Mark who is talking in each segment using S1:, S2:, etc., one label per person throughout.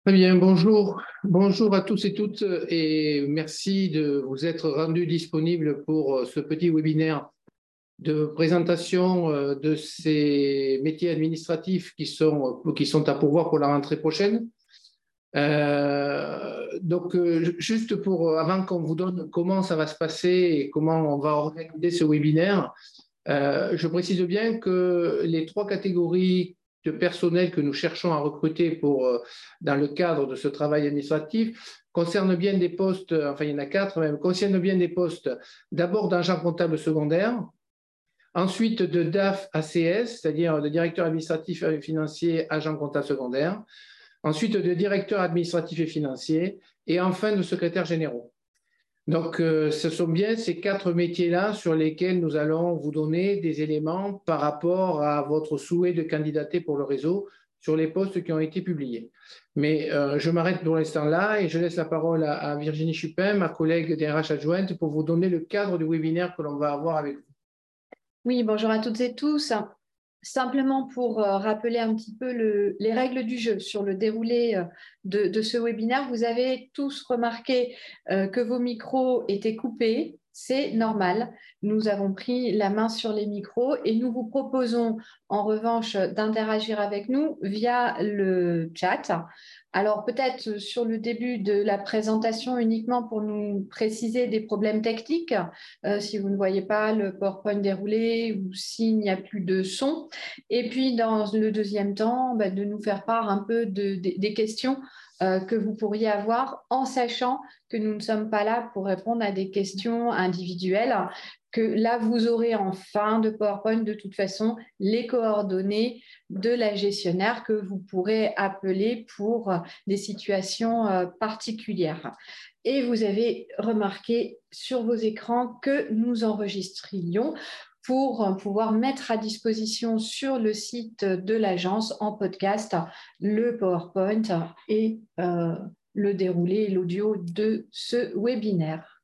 S1: Très bien, bonjour. Bonjour à tous et toutes et merci de vous être rendus disponibles pour ce petit webinaire de présentation de ces métiers administratifs qui sont à pourvoir pour la rentrée prochaine. Juste avant qu'on vous donne comment ça va se passer et comment on va organiser ce webinaire, je précise bien que les trois catégories de personnel que nous cherchons à recruter dans le cadre de ce travail administratif concernent bien des postes, enfin il y en a quatre même, concernent bien des postes d'abord d'agent comptable secondaire, ensuite de DAF ACS, c'est-à-dire de directeur administratif et financier, agent comptable secondaire, ensuite de directeur administratif et financier, et enfin de secrétaire généraux. Donc, ce sont bien ces quatre métiers-là sur lesquels nous allons vous donner des éléments par rapport à votre souhait de candidater pour le réseau sur les postes qui ont été publiés. Mais je m'arrête pour l'instant là et je laisse la parole à Virginie Chupin, ma collègue DRH adjointe, pour vous donner le cadre du webinaire que l'on va avoir avec vous.
S2: Oui, bonjour à toutes et tous. Simplement pour rappeler un petit peu les règles du jeu sur le déroulé de ce webinaire, vous avez tous remarqué que vos micros étaient coupés. C'est normal. Nous avons pris la main sur les micros et nous vous proposons en revanche d'interagir avec nous via le chat. Alors peut-être sur le début de la présentation uniquement pour nous préciser des problèmes techniques, si vous ne voyez pas le PowerPoint déroulé ou s'il n'y a plus de son. Et puis dans le deuxième temps, de nous faire part un peu des questions que vous pourriez avoir en sachant que nous ne sommes pas là pour répondre à des questions individuelles, que là, vous aurez en fin de PowerPoint de toute façon les coordonnées de la gestionnaire que vous pourrez appeler pour des situations particulières. Et vous avez remarqué sur vos écrans que nous enregistrions pour pouvoir mettre à disposition sur le site de l'agence en podcast le PowerPoint et le déroulé et l'audio de ce webinaire.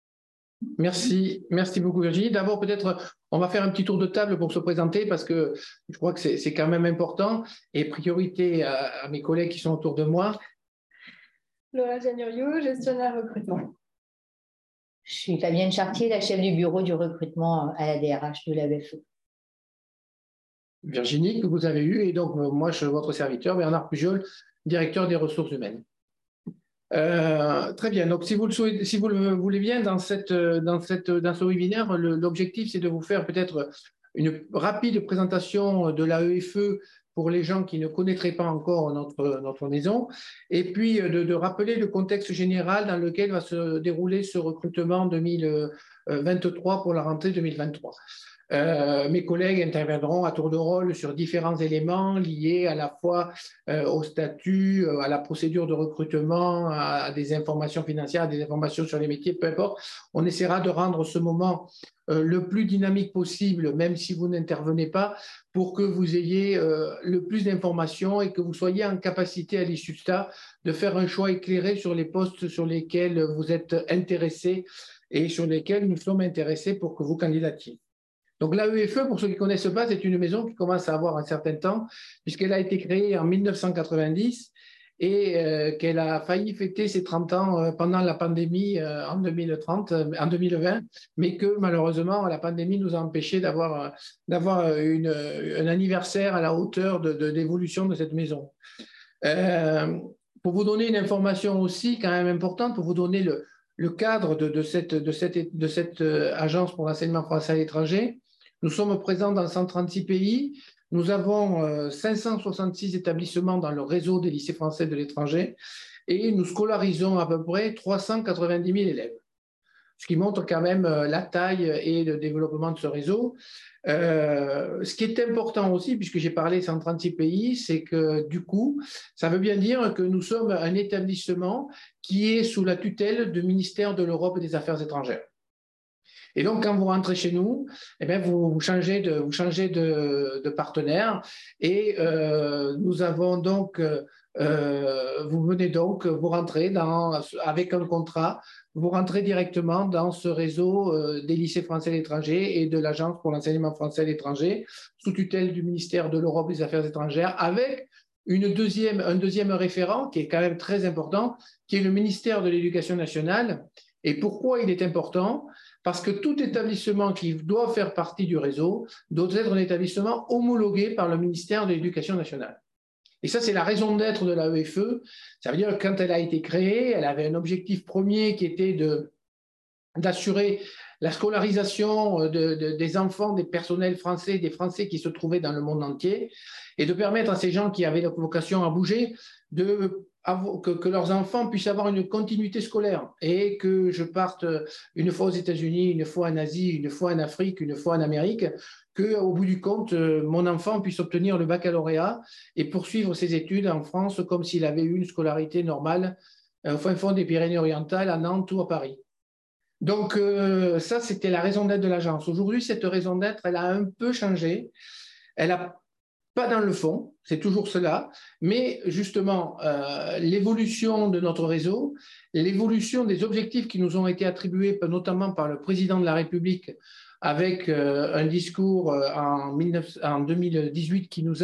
S1: Merci beaucoup Virginie. D'abord, peut-être, on va faire un petit tour de table pour se présenter parce que je crois que c'est quand même important et priorité à mes collègues qui sont autour de moi.
S3: Laura Giannurio, gestionnaire recrutement.
S4: Je suis Fabienne Chartier, la chef du bureau du recrutement à la DRH de l'ABFE.
S1: Virginie, que vous avez eu, et donc moi, je suis votre serviteur, Bernard Pujol, directeur des ressources humaines. Très bien, donc si vous le voulez bien, dans ce webinaire, l'objectif, c'est de vous faire peut-être une rapide présentation de l'AEFE pour les gens qui ne connaîtraient pas encore notre maison, et puis de rappeler le contexte général dans lequel va se dérouler ce recrutement 2023 pour la rentrée 2023. Mes collègues interviendront à tour de rôle sur différents éléments liés à la fois au statut, à la procédure de recrutement, à des informations financières, à des informations sur les métiers, peu importe. On essaiera de rendre ce moment le plus dynamique possible, même si vous n'intervenez pas, pour que vous ayez le plus d'informations et que vous soyez en capacité à l'issue de ça de faire un choix éclairé sur les postes sur lesquels vous êtes intéressés et sur lesquels nous sommes intéressés pour que vous candidatiez. Donc l'AEFE, pour ceux qui ne connaissent pas, c'est une maison qui commence à avoir un certain temps, puisqu'elle a été créée en 1990 et qu'elle a failli fêter ses 30 ans pendant la pandémie en 2020, mais que malheureusement, la pandémie nous a empêchés d'avoir un anniversaire à la hauteur de l'évolution de cette maison. Pour vous donner une information aussi quand même importante, pour vous donner le cadre de cette agence pour l'enseignement français à l'étranger, nous sommes présents dans 136 pays. Nous avons 566 établissements dans le réseau des lycées français de l'étranger et nous scolarisons à peu près 390 000 élèves, ce qui montre quand même la taille et le développement de ce réseau. Ce qui est important aussi, puisque j'ai parlé 136 pays, c'est que du coup, ça veut bien dire que nous sommes un établissement qui est sous la tutelle du ministère de l'Europe et des Affaires étrangères. Et donc, quand vous rentrez chez nous, eh bien, vous changez de partenaire et nous avons donc, vous venez donc, vous rentrez avec un contrat, vous rentrez directement dans ce réseau des lycées français à l'étranger et de l'Agence pour l'enseignement français à l'étranger, sous tutelle du ministère de l'Europe et des Affaires étrangères, avec un deuxième référent qui est quand même très important, qui est le ministère de l'Éducation nationale. Et pourquoi il est important? Parce que tout établissement qui doit faire partie du réseau doit être un établissement homologué par le ministère de l'Éducation nationale. Et ça, c'est la raison d'être de l'AEFE. Ça veut dire que quand elle a été créée, elle avait un objectif premier qui était d'assurer la scolarisation des enfants, des personnels français, des Français qui se trouvaient dans le monde entier, et de permettre à ces gens qui avaient la vocation à bouger que leurs enfants puissent avoir une continuité scolaire et que je parte une fois aux États-Unis, une fois en Asie, une fois en Afrique, une fois en Amérique, qu'au bout du compte, mon enfant puisse obtenir le baccalauréat et poursuivre ses études en France comme s'il avait eu une scolarité normale au fin fond des Pyrénées-Orientales, à Nantes ou à Paris. Donc, ça, c'était la raison d'être de l'agence. Aujourd'hui, cette raison d'être, elle a un peu changé. Elle n'a pas dans le fond, c'est toujours cela, mais justement, l'évolution de notre réseau, l'évolution des objectifs qui nous ont été attribués, notamment par le président de la République, avec un discours en 2018 qui nous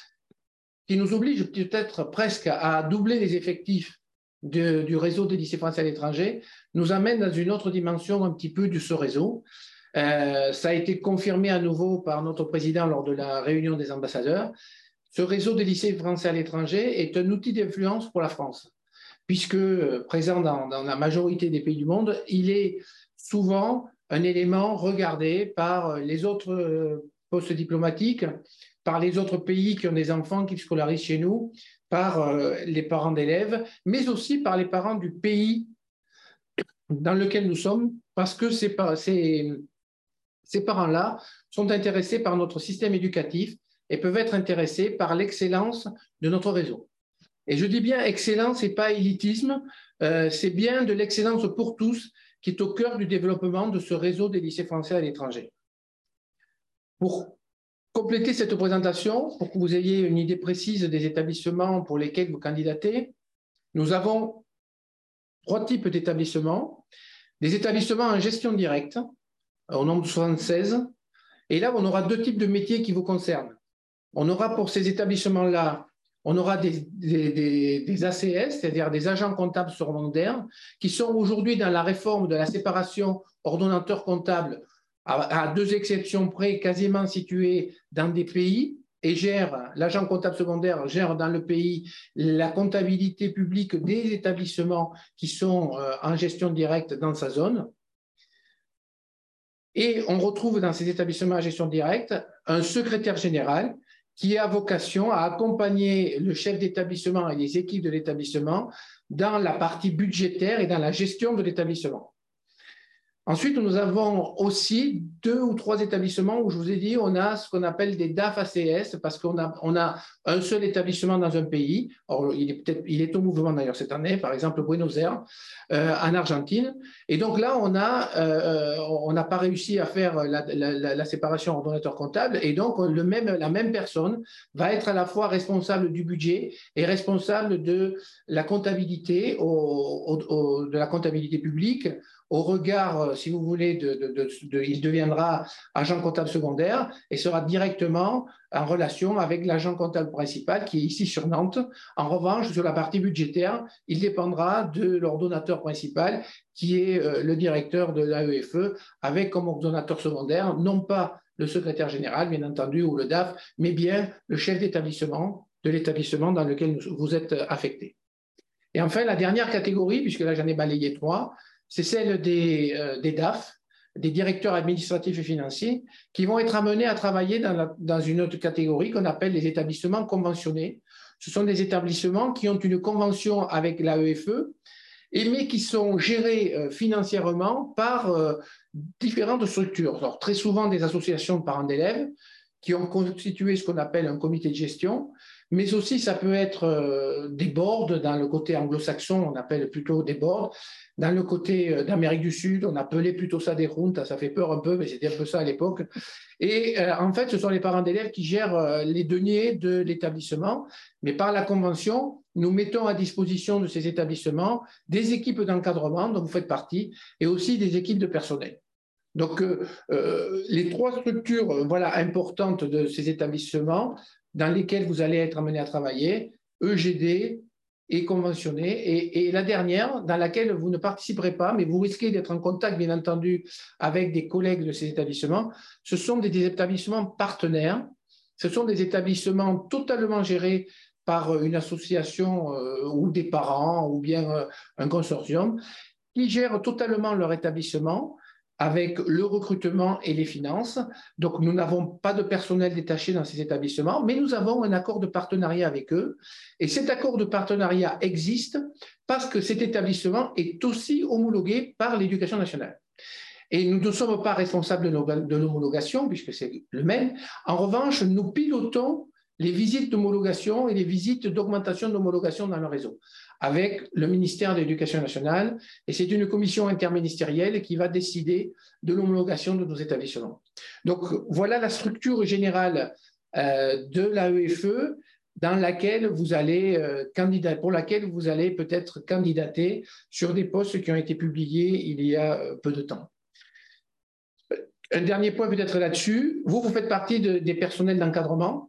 S1: oblige peut-être presque à doubler les effectifs du réseau des lycées français à l'étranger, nous amène dans une autre dimension un petit peu de ce réseau. Ça a été confirmé à nouveau par notre président lors de la réunion des ambassadeurs. Ce réseau des lycées français à l'étranger est un outil d'influence pour la France, puisque présent dans la majorité des pays du monde, il est souvent un élément regardé par les autres postes diplomatiques, par les autres pays qui ont des enfants qui scolarisent chez nous, par les parents d'élèves, mais aussi par les parents du pays dans lequel nous sommes, parce que ces parents-là sont intéressés par notre système éducatif et peuvent être intéressés par l'excellence de notre réseau. Et je dis bien excellence et pas élitisme, c'est bien de l'excellence pour tous qui est au cœur du développement de ce réseau des lycées français à l'étranger. Pour compléter cette présentation, pour que vous ayez une idée précise des établissements pour lesquels vous candidatez, nous avons 3 types d'établissements. Des établissements en gestion directe, au nombre de 76. Et là, on aura 2 types de métiers qui vous concernent. On aura pour ces établissements-là, on aura des ACS, c'est-à-dire des agents comptables secondaires, qui sont aujourd'hui dans la réforme de la séparation ordonnateur-comptable, à 2 exceptions près, quasiment situés dans des pays, et l'agent comptable secondaire gère dans le pays la comptabilité publique des établissements qui sont en gestion directe dans sa zone. Et on retrouve dans ces établissements à gestion directe un secrétaire général qui a vocation à accompagner le chef d'établissement et les équipes de l'établissement dans la partie budgétaire et dans la gestion de l'établissement. Ensuite, nous avons aussi 2 ou 3 établissements où je vous ai dit, on a ce qu'on appelle des DAF ACS parce qu'on a un seul établissement dans un pays. Or, il est au mouvement d'ailleurs cette année, par exemple Buenos Aires, en Argentine. Et donc là, on n'a pas réussi à faire la séparation ordonnateur comptable. Et donc, la même personne va être à la fois responsable du budget et responsable de la comptabilité, de la comptabilité publique. Au regard, si vous voulez, il deviendra agent comptable secondaire et sera directement en relation avec l'agent comptable principal qui est ici sur Nantes. En revanche, sur la partie budgétaire, il dépendra de l'ordonnateur principal qui est le directeur de l'AEFE avec comme ordonnateur secondaire, non pas le secrétaire général, bien entendu, ou le DAF, mais bien le chef d'établissement de l'établissement dans lequel vous êtes affecté. Et enfin, la dernière catégorie, puisque là j'en ai balayé 3, c'est celle des DAF, des directeurs administratifs et financiers, qui vont être amenés à travailler dans une autre catégorie qu'on appelle les établissements conventionnés. Ce sont des établissements qui ont une convention avec l'AEFE, mais qui sont gérés financièrement par différentes structures. Alors, très souvent des associations de parents d'élèves qui ont constitué ce qu'on appelle un comité de gestion, mais aussi ça peut être des boards. Dans le côté anglo-saxon, on appelle plutôt des boards. Dans le côté d'Amérique du Sud, on appelait plutôt ça des juntas, ça fait peur un peu, mais c'était un peu ça à l'époque. Et en fait, ce sont les parents d'élèves qui gèrent les deniers de l'établissement, mais par la convention, nous mettons à disposition de ces établissements des équipes d'encadrement dont vous faites partie et aussi des équipes de personnel. Donc, les 3 structures importantes de ces établissements dans lesquels vous allez être amené à travailler, EGD et conventionné. Et la dernière, dans laquelle vous ne participerez pas, mais vous risquez d'être en contact, bien entendu, avec des collègues de ces établissements, ce sont des établissements partenaires. Ce sont des établissements totalement gérés par une association ou des parents ou bien un consortium qui gèrent totalement leur établissement avec le recrutement et les finances. Donc, nous n'avons pas de personnel détaché dans ces établissements, mais nous avons un accord de partenariat avec eux. Et cet accord de partenariat existe parce que cet établissement est aussi homologué par l'Éducation nationale. Et nous ne sommes pas responsables de l'homologation, puisque c'est le même. En revanche, nous pilotons les visites d'homologation et les visites d'augmentation d'homologation dans le réseau, avec le ministère de l'Éducation nationale. Et c'est une commission interministérielle qui va décider de l'homologation de nos établissements. Donc, voilà la structure générale de l'AEFE dans laquelle vous allez pour laquelle vous allez peut-être candidater sur des postes qui ont été publiés il y a peu de temps. Un dernier point peut-être là-dessus. Vous faites partie des personnels d'encadrement.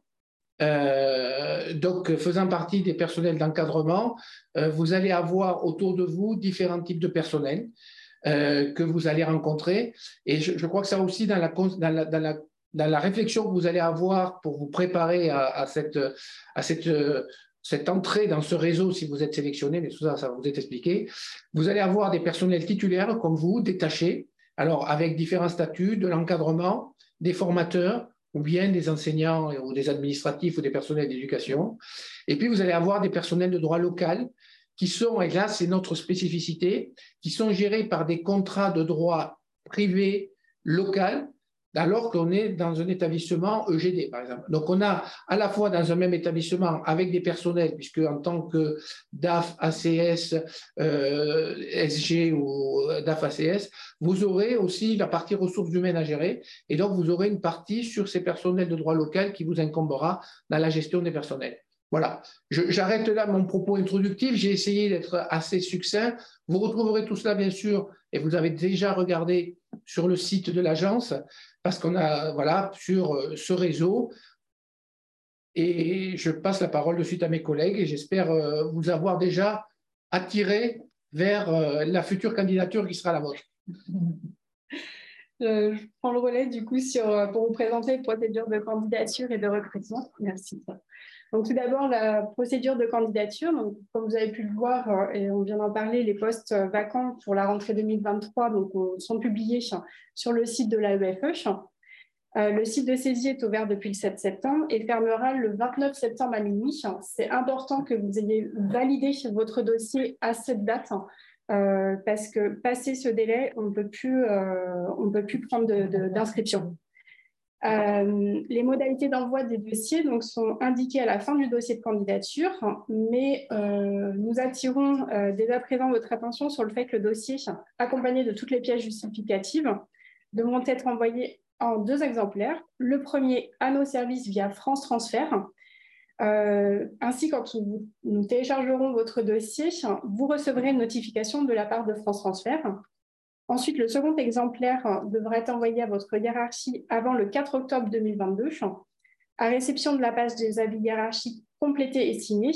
S1: Donc, faisant partie des personnels d'encadrement, vous allez avoir autour de vous différents types de personnels que vous allez rencontrer. Et je crois que ça aussi, dans la réflexion que vous allez avoir pour vous préparer à cette entrée dans ce réseau, si vous êtes sélectionné, mais tout ça, ça va vous être expliqué, vous allez avoir des personnels titulaires comme vous, détachés, alors avec différents statuts, de l'encadrement, des formateurs, ou bien des enseignants ou des administratifs ou des personnels d'éducation. Et puis, vous allez avoir des personnels de droit local qui sont, et là, c'est notre spécificité, qui sont gérés par des contrats de droit privé local, alors qu'on est dans un établissement EGD, par exemple. Donc, on a à la fois dans un même établissement avec des personnels, puisque en tant que DAF, ACS, SG ou DAF, ACS, vous aurez aussi la partie ressources humaines à gérer. Et donc, vous aurez une partie sur ces personnels de droit local qui vous incombera dans la gestion des personnels. Voilà, j'arrête là mon propos introductif. J'ai essayé d'être assez succinct. Vous retrouverez tout cela, bien sûr, et vous avez déjà regardé sur le site de l'agence, parce qu'on a, voilà, sur ce réseau. Et je passe la parole de suite à mes collègues et j'espère vous avoir déjà attiré vers la future candidature qui sera la vôtre.
S3: Je prends le relais du coup pour vous présenter les procédures de candidature et de recrutement. Merci. Donc tout d'abord, la procédure de candidature. Donc, comme vous avez pu le voir, et on vient d'en parler, les postes vacants pour la rentrée 2023 sont publiés sur le site de l'AEFE. Le site de saisie est ouvert depuis le 7 septembre et fermera le 29 septembre à minuit. C'est important que vous ayez validé votre dossier à cette date parce que passé ce délai, on ne peut plus prendre d'inscription. Les modalités d'envoi des dossiers sont indiquées à la fin du dossier de candidature, mais nous attirons dès à présent votre attention sur le fait que le dossier, accompagné de toutes les pièces justificatives, devront être envoyés en 2 exemplaires. Le premier à nos services via France Transfert. Ainsi, quand nous téléchargerons votre dossier, vous recevrez une notification de la part de France Transfert. Ensuite, le second exemplaire devra être envoyé à votre hiérarchie avant le 4 octobre 2022, à réception de la page des avis hiérarchiques complétés et signés.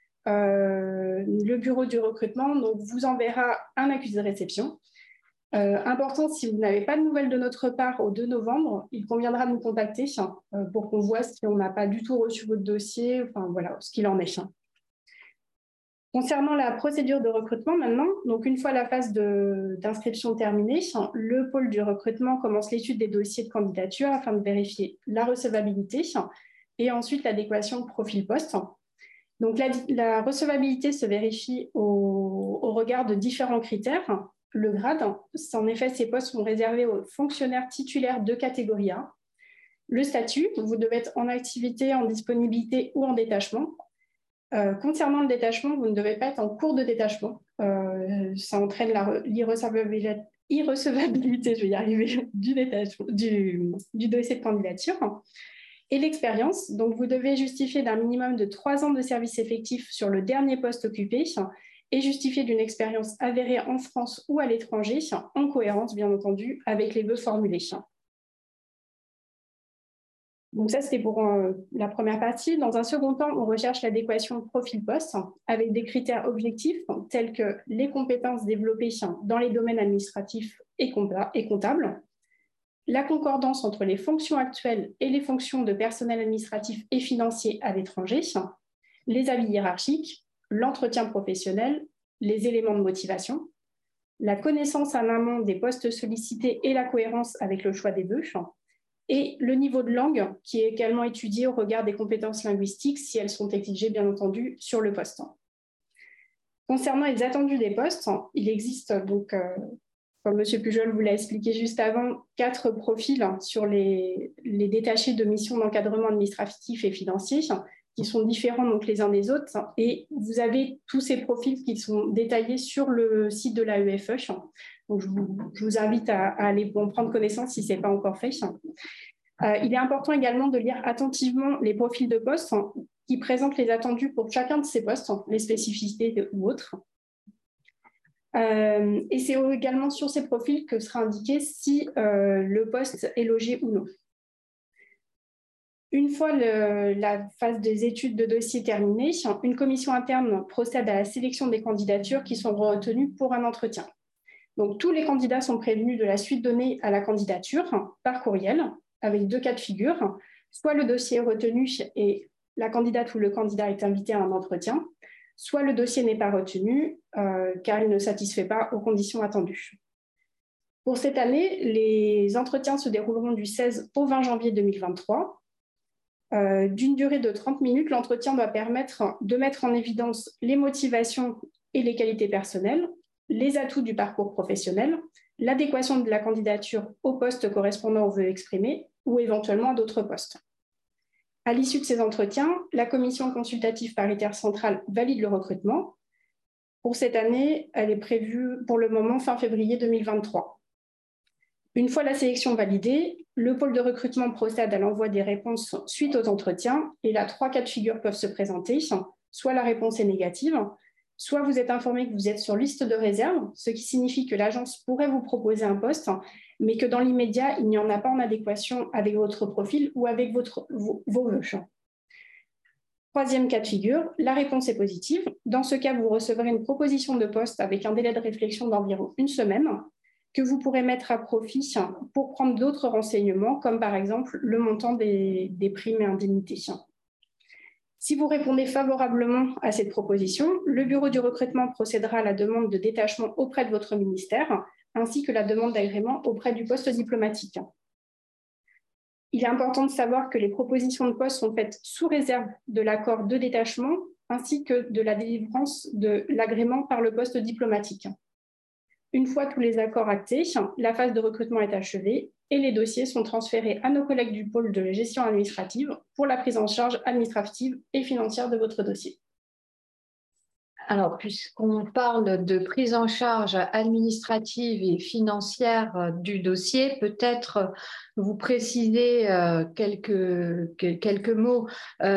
S3: Le bureau du recrutement vous enverra un accusé de réception. Important, si vous n'avez pas de nouvelles de notre part au 2 novembre, il conviendra de nous contacter pour qu'on voit si on n'a pas du tout reçu votre dossier, enfin voilà, ce qu'il en est. Concernant la procédure de recrutement maintenant, donc une fois la phase d'inscription terminée, le pôle du recrutement commence l'étude des dossiers de candidature afin de vérifier la recevabilité et ensuite l'adéquation de profil poste. Donc la recevabilité se vérifie au regard de différents critères. Le grade, en effet, ces postes sont réservés aux fonctionnaires titulaires de catégorie A. Le statut, vous devez être en activité, en disponibilité ou en détachement. Concernant le détachement, vous ne devez pas être en cours de détachement. Ça entraîne l'irrecevabilité, je vais y arriver, du dossier de candidature. Et l'expérience, donc vous devez justifier d'un minimum de 3 ans de service effectif sur le dernier poste occupé et justifier d'une expérience avérée en France ou à l'étranger, en cohérence, bien entendu, avec les vœux formulés. Donc ça, c'était pour la première partie. Dans un second temps, on recherche l'adéquation profil-poste avec des critères objectifs tels que les compétences développées dans les domaines administratifs et comptables, la concordance entre les fonctions actuelles et les fonctions de personnel administratif et financier à l'étranger, les avis hiérarchiques, l'entretien professionnel, les éléments de motivation, la connaissance en amont des postes sollicités et la cohérence avec le choix des vœux, et le niveau de langue qui est également étudié au regard des compétences linguistiques si elles sont exigées, bien entendu, sur le poste. Concernant les attendus des postes, il existe donc, comme M. Pujol vous l'a expliqué juste avant, 4 profils sur les détachés de missions d'encadrement administratif et financier qui sont différents donc les uns des autres. Et vous avez tous ces profils qui sont détaillés sur le site de l'AEFE. Donc, je vous invite à aller en prendre connaissance si ce n'est pas encore fait. Il est important également de lire attentivement les profils de poste qui présentent les attendus pour chacun de ces postes, les spécificités ou autres. Et c'est également sur ces profils que sera indiqué si le poste est logé ou non. Une fois la phase des études de dossier terminée, une commission interne procède à la sélection des candidatures qui sont retenues pour un entretien. Donc, tous les candidats sont prévenus de la suite donnée à la candidature par courriel, avec 2 cas de figure. Soit le dossier est retenu et la candidate ou le candidat est invité à un entretien, soit le dossier n'est pas retenu car il ne satisfait pas aux conditions attendues. Pour cette année, les entretiens se dérouleront du 16 au 20 janvier 2023. D'une durée de 30 minutes, l'entretien doit permettre de mettre en évidence les motivations et les qualités personnelles, les atouts du parcours professionnel, l'adéquation de la candidature au poste correspondant aux vœux exprimés ou éventuellement à d'autres postes. À l'issue de ces entretiens, la commission consultative paritaire centrale valide le recrutement. Pour cette année, elle est prévue pour le moment fin février 2023. Une fois la sélection validée, le pôle de recrutement procède à l'envoi des réponses suite aux entretiens et là, 3 cas de figure peuvent se présenter. Soit la réponse est négative, soit vous êtes informé que vous êtes sur liste de réserve, ce qui signifie que l'agence pourrait vous proposer un poste, mais que dans l'immédiat, il n'y en a pas en adéquation avec votre profil ou avec vos vœux. 3e cas de figure, la réponse est positive. Dans ce cas, vous recevrez une proposition de poste avec un délai de réflexion d'environ 1 semaine que vous pourrez mettre à profit pour prendre d'autres renseignements, comme par exemple le montant des primes et indemnités. Si vous répondez favorablement à cette proposition, le bureau du recrutement procédera à la demande de détachement auprès de votre ministère, ainsi que la demande d'agrément auprès du poste diplomatique. Il est important de savoir que les propositions de poste sont faites sous réserve de l'accord de détachement, ainsi que de la délivrance de l'agrément par le poste diplomatique. Une fois tous les accords actés, la phase de recrutement est achevée et les dossiers sont transférés à nos collègues du pôle de gestion administrative pour la prise en charge administrative et financière de votre dossier.
S2: Alors, puisqu'on parle de prise en charge administrative et financière du dossier, peut-être vous préciser quelques mots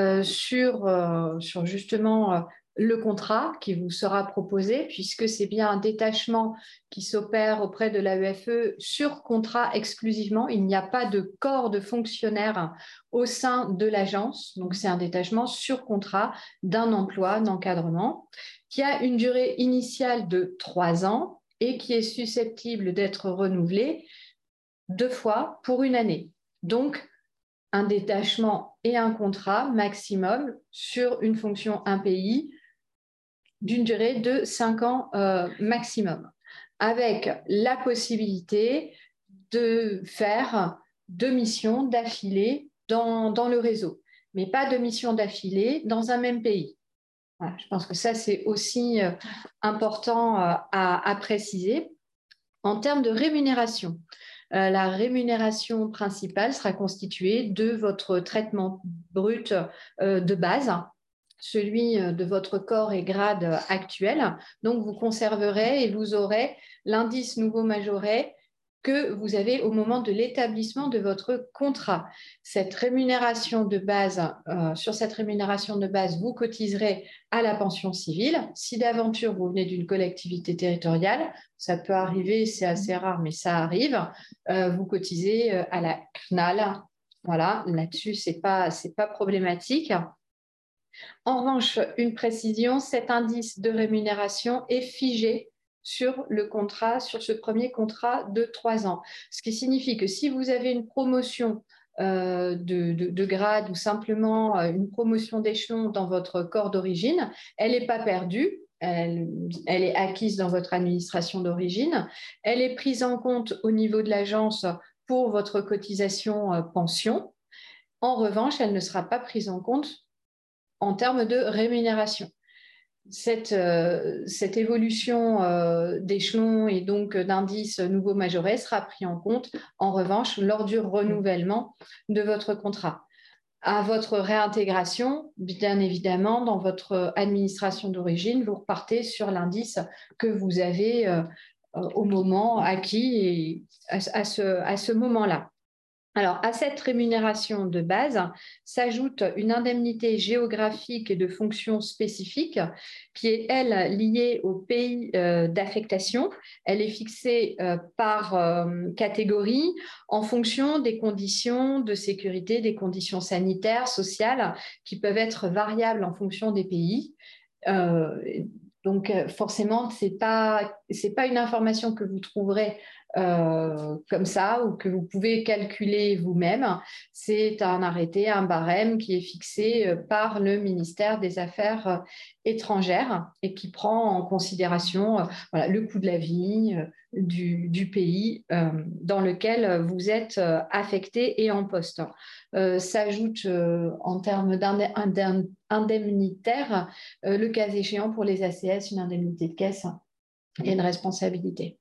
S2: sur justement le contrat qui vous sera proposé, puisque c'est bien un détachement qui s'opère auprès de l'AEFE sur contrat exclusivement. Il n'y a pas de corps de fonctionnaires au sein de l'agence. Donc, c'est un détachement sur contrat d'un emploi d'encadrement qui a une durée initiale de 3 ans et qui est susceptible d'être renouvelée 2 fois pour 1 année. Donc, un détachement et un contrat maximum sur une fonction, un pays, d'une durée de 5 ans maximum, avec la possibilité de faire 2 missions d'affilée dans le réseau, mais pas 2 missions d'affilée dans un même pays. Voilà, je pense que ça, c'est aussi important à préciser. En termes de rémunération, la rémunération principale sera constituée de votre traitement brut de base, celui de votre corps et grade actuel. Donc, vous conserverez et vous aurez l'indice nouveau majoré que vous avez au moment de l'établissement de votre contrat. Cette rémunération de base, sur cette rémunération de base, vous cotiserez à la pension civile. Si d'aventure vous venez d'une collectivité territoriale, ça peut arriver, c'est assez rare, mais ça arrive, vous cotisez à la CNAL Voilà, là-dessus, c'est pas problématique. En revanche, une précision, cet indice de rémunération est figé sur le contrat, sur ce premier contrat de 3 ans. Ce qui signifie que si vous avez une promotion de grade ou simplement une promotion d'échelon dans votre corps d'origine, elle n'est pas perdue. Elle est acquise dans votre administration d'origine. Elle est prise en compte au niveau de l'agence pour votre cotisation pension. En revanche, elle ne sera pas prise en compte en termes de rémunération. Cette évolution d'échelon et donc d'indice nouveau majoré sera pris en compte en revanche lors du renouvellement de votre contrat. À votre réintégration, bien évidemment, dans votre administration d'origine, vous repartez sur l'indice que vous avez au moment acquis et à ce moment-là. Alors, à cette rémunération de base s'ajoute une indemnité géographique et de fonction spécifique qui est, elle, liée au pays d'affectation. Elle est fixée par catégorie en fonction des conditions de sécurité, des conditions sanitaires, sociales, qui peuvent être variables en fonction des pays. Donc, forcément, ce n'est pas une information que vous trouverez comme ça ou que vous pouvez calculer vous-même. C'est un arrêté, un barème qui est fixé par le ministère des Affaires étrangères et qui prend en considération voilà, le coût de la vie du pays dans lequel vous êtes affecté et en poste. S'ajoute en termes indemnitaires, le cas échéant pour les ACS, une indemnité de caisse et une responsabilité.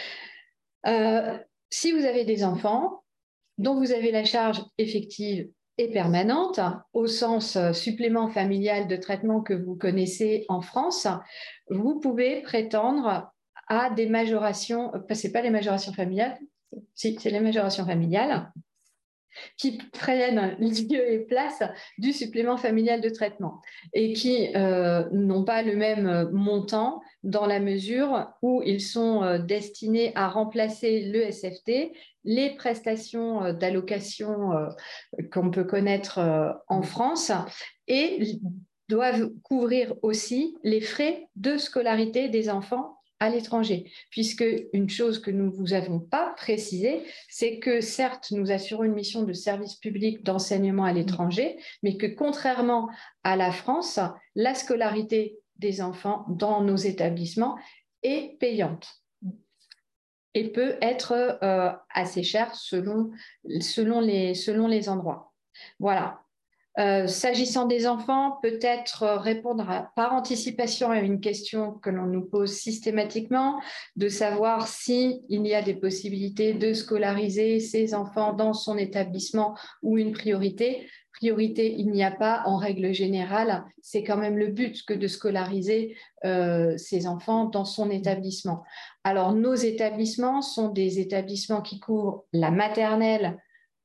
S2: Si vous avez des enfants dont vous avez la charge effective et permanente, au sens supplément familial de traitement que vous connaissez en France, vous pouvez prétendre à des majorations, ce n'est pas les majorations familiales, si, c'est les majorations familiales, qui prennent lieu et place du supplément familial de traitement et qui n'ont pas le même montant dans la mesure où ils sont destinés à remplacer le SFT, les prestations d'allocation qu'on peut connaître en France et doivent couvrir aussi les frais de scolarité des enfants à l'étranger, puisque une chose que nous ne vous avons pas précisée, c'est que certes, nous assurons une mission de service public d'enseignement à l'étranger, mais que contrairement à la France, la scolarité des enfants dans nos établissements est payante et peut être assez chère selon les endroits. Voilà. S'agissant des enfants, peut-être répondre par anticipation à une question que l'on nous pose systématiquement, de savoir s'il y a des possibilités de scolariser ces enfants dans son établissement ou une priorité. Priorité, il n'y a pas en règle générale, c'est quand même le but que de scolariser ces enfants dans son établissement. Alors, nos établissements sont des établissements qui couvrent la maternelle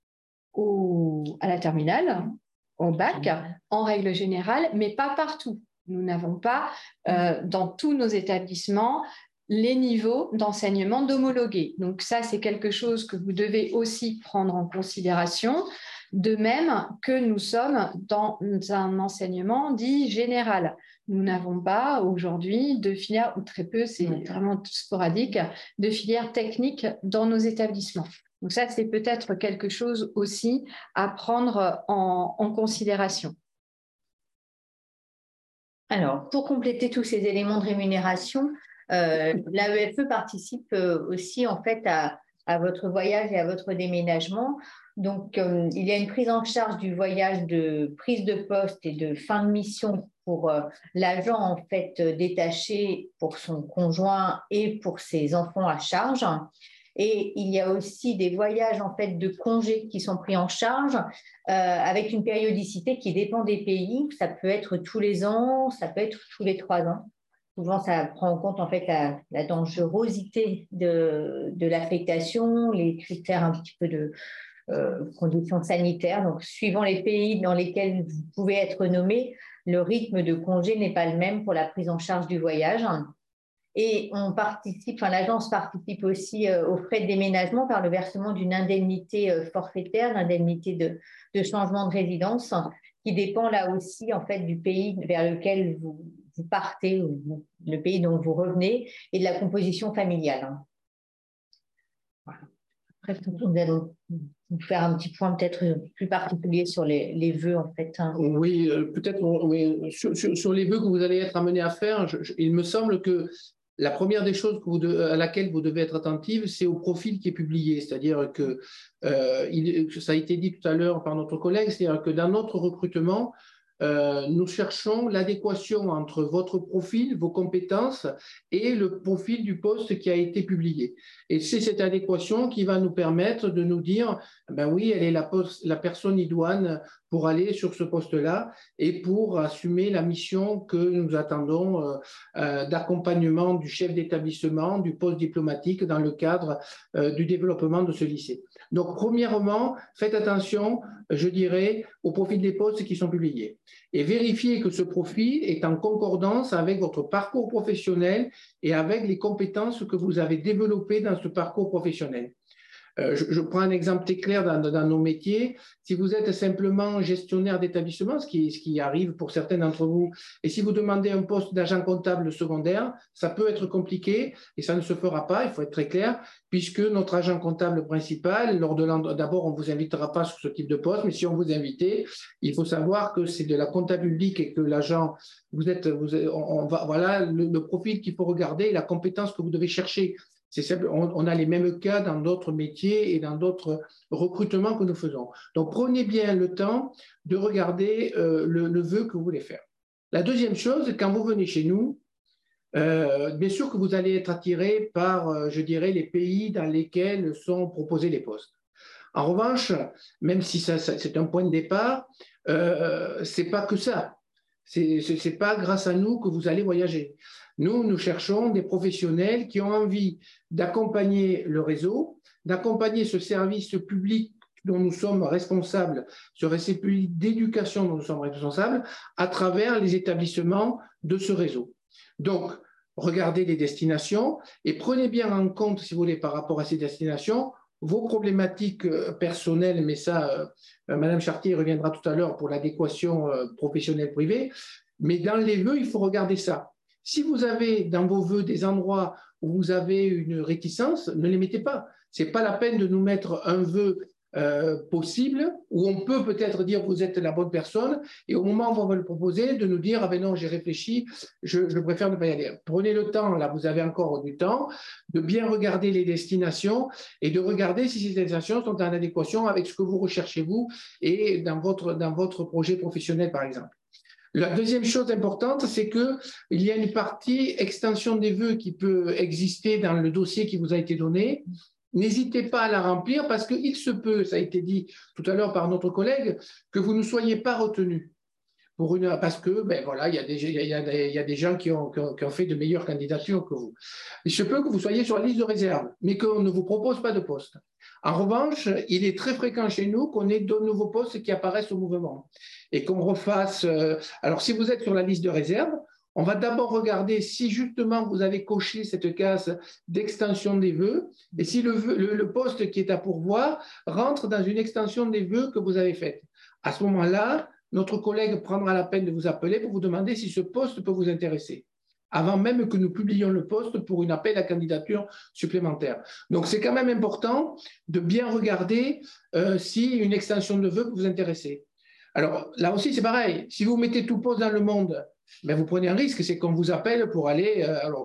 S2: à la terminale, au bac, en règle générale, mais pas partout. Nous n'avons pas, dans tous nos établissements, les niveaux d'enseignement d'homologués. Donc ça, c'est quelque chose que vous devez aussi prendre en considération, de même que nous sommes dans un enseignement dit général. Nous n'avons pas aujourd'hui de filière, ou très peu, c'est vraiment sporadique, de filière technique dans nos établissements. Donc ça, c'est peut-être quelque chose aussi à prendre en considération.
S4: Alors, pour compléter tous ces éléments de rémunération, l'AEFE participe aussi en fait à votre voyage et à votre déménagement. Donc, il y a une prise en charge du voyage de prise de poste et de fin de mission pour l'agent en fait détaché pour son conjoint et pour ses enfants à charge. Et il y a aussi des voyages en fait de congés qui sont pris en charge avec une périodicité qui dépend des pays. Ça peut être tous les ans, ça peut être tous les 3 ans. Souvent, ça prend en compte en fait la dangerosité de l'affectation, les critères un petit peu de conditions sanitaires. Donc, suivant les pays dans lesquels vous pouvez être nommé, le rythme de congé n'est pas le même pour la prise en charge du voyage. Et on participe, enfin, l'agence participe aussi aux frais de déménagement par le versement d'une indemnité forfaitaire, l'indemnité de changement de résidence, qui dépend là aussi en fait du pays vers lequel vous partez, ou le pays dont vous revenez, et de la composition familiale. Voilà. Après, nous allons vous faire un petit point peut-être plus particulier sur les vœux en fait.
S1: Oui, peut-être oui, sur les vœux que vous allez être amenés à faire, il me semble que la première des choses à laquelle vous devez être attentive, c'est au profil qui est publié. C'est-à-dire que, ça a été dit tout à l'heure par notre collègue, c'est-à-dire que dans notre recrutement, nous cherchons l'adéquation entre votre profil, vos compétences et le profil du poste qui a été publié. Et c'est cette adéquation qui va nous permettre de nous dire, ben oui, elle est la personne idoine pour aller sur ce poste-là et pour assumer la mission que nous attendons d'accompagnement du chef d'établissement, du poste diplomatique dans le cadre du développement de ce lycée. Donc, premièrement, faites attention, je dirais, au profil des postes qui sont publiés et vérifiez que ce profil est en concordance avec votre parcours professionnel et avec les compétences que vous avez développées dans ce parcours professionnel. Je prends un exemple très clair dans nos métiers. Si vous êtes simplement gestionnaire d'établissement, ce qui arrive pour certains d'entre vous, et si vous demandez un poste d'agent comptable secondaire, ça peut être compliqué et ça ne se fera pas, il faut être très clair, puisque notre agent comptable principal, d'abord, on ne vous invitera pas sur ce type de poste, mais si on vous invitait, il faut savoir que c'est de la compta publique et que l'agent, voilà le profil qu'il faut regarder et la compétence que vous devez chercher. C'est simple, on a les mêmes cas dans d'autres métiers et dans d'autres recrutements que nous faisons. Donc, prenez bien le temps de regarder le vœu que vous voulez faire. La deuxième chose, quand vous venez chez nous, bien sûr que vous allez être attiré par, je dirais, les pays dans lesquels sont proposés les postes. En revanche, même si c'est un point de départ, c'est pas que ça. C'est pas grâce à nous que vous allez voyager. Nous cherchons des professionnels qui ont envie d'accompagner le réseau, d'accompagner ce service public dont nous sommes responsables, ce service public d'éducation dont nous sommes responsables, à travers les établissements de ce réseau. Donc, regardez les destinations et prenez bien en compte, si vous voulez, par rapport à ces destinations, vos problématiques personnelles, mais ça, Madame Chartier reviendra tout à l'heure pour l'adéquation professionnelle-privée, mais dans les vœux, il faut regarder ça. Si vous avez dans vos vœux des endroits où vous avez une réticence, ne les mettez pas. Ce n'est pas la peine de nous mettre un vœu possible où on peut peut-être dire vous êtes la bonne personne et au moment où on va le proposer, de nous dire ah ben non, j'ai réfléchi, je préfère ne pas y aller. Prenez le temps, là vous avez encore du temps, de bien regarder les destinations et de regarder si ces destinations sont en adéquation avec ce que vous recherchez vous et dans votre projet professionnel par exemple. La deuxième chose importante, c'est qu'il y a une partie extension des vœux qui peut exister dans le dossier qui vous a été donné. N'hésitez pas à la remplir parce qu'il se peut, ça a été dit tout à l'heure par notre collègue, que vous ne soyez pas retenu. Parce que, ben voilà, il y a des gens qui ont fait de meilleures candidatures que vous. Il se peut que vous soyez sur la liste de réserve, mais qu'on ne vous propose pas de poste. En revanche, il est très fréquent chez nous qu'on ait de nouveaux postes qui apparaissent au mouvement et qu'on refasse. Alors, si vous êtes sur la liste de réserve, on va d'abord regarder si justement vous avez coché cette case d'extension des vœux et si le poste qui est à pourvoir rentre dans une extension des vœux que vous avez faite. À ce moment-là, notre collègue prendra la peine de vous appeler pour vous demander si ce poste peut vous intéresser, avant même que nous publiions le poste pour une appel à candidature supplémentaire. Donc, c'est quand même important de bien regarder si une extension de vœux peut vous intéresser. Alors, là aussi, c'est pareil. Si vous mettez tout poste dans le monde, ben, vous prenez un risque, c'est qu'on vous appelle pour aller…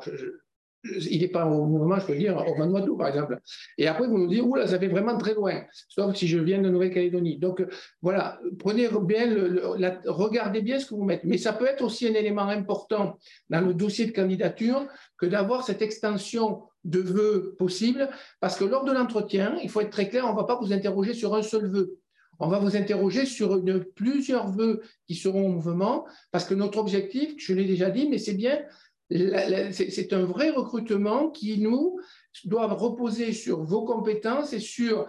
S1: il n'est pas au mouvement, je peux dire, au Vanuatu, par exemple. Et après, vous nous dites, oula, ça fait vraiment très loin, sauf si je viens de Nouvelle-Calédonie. Donc, voilà, prenez bien, regardez bien ce que vous mettez. Mais ça peut être aussi un élément important dans le dossier de candidature que d'avoir cette extension de vœux possible, parce que lors de l'entretien, il faut être très clair, on ne va pas vous interroger sur un seul vœu. On va vous interroger sur plusieurs vœux qui seront au mouvement, parce que notre objectif, je l'ai déjà dit, mais c'est bien… C'est un vrai recrutement qui nous doit reposer sur vos compétences et sur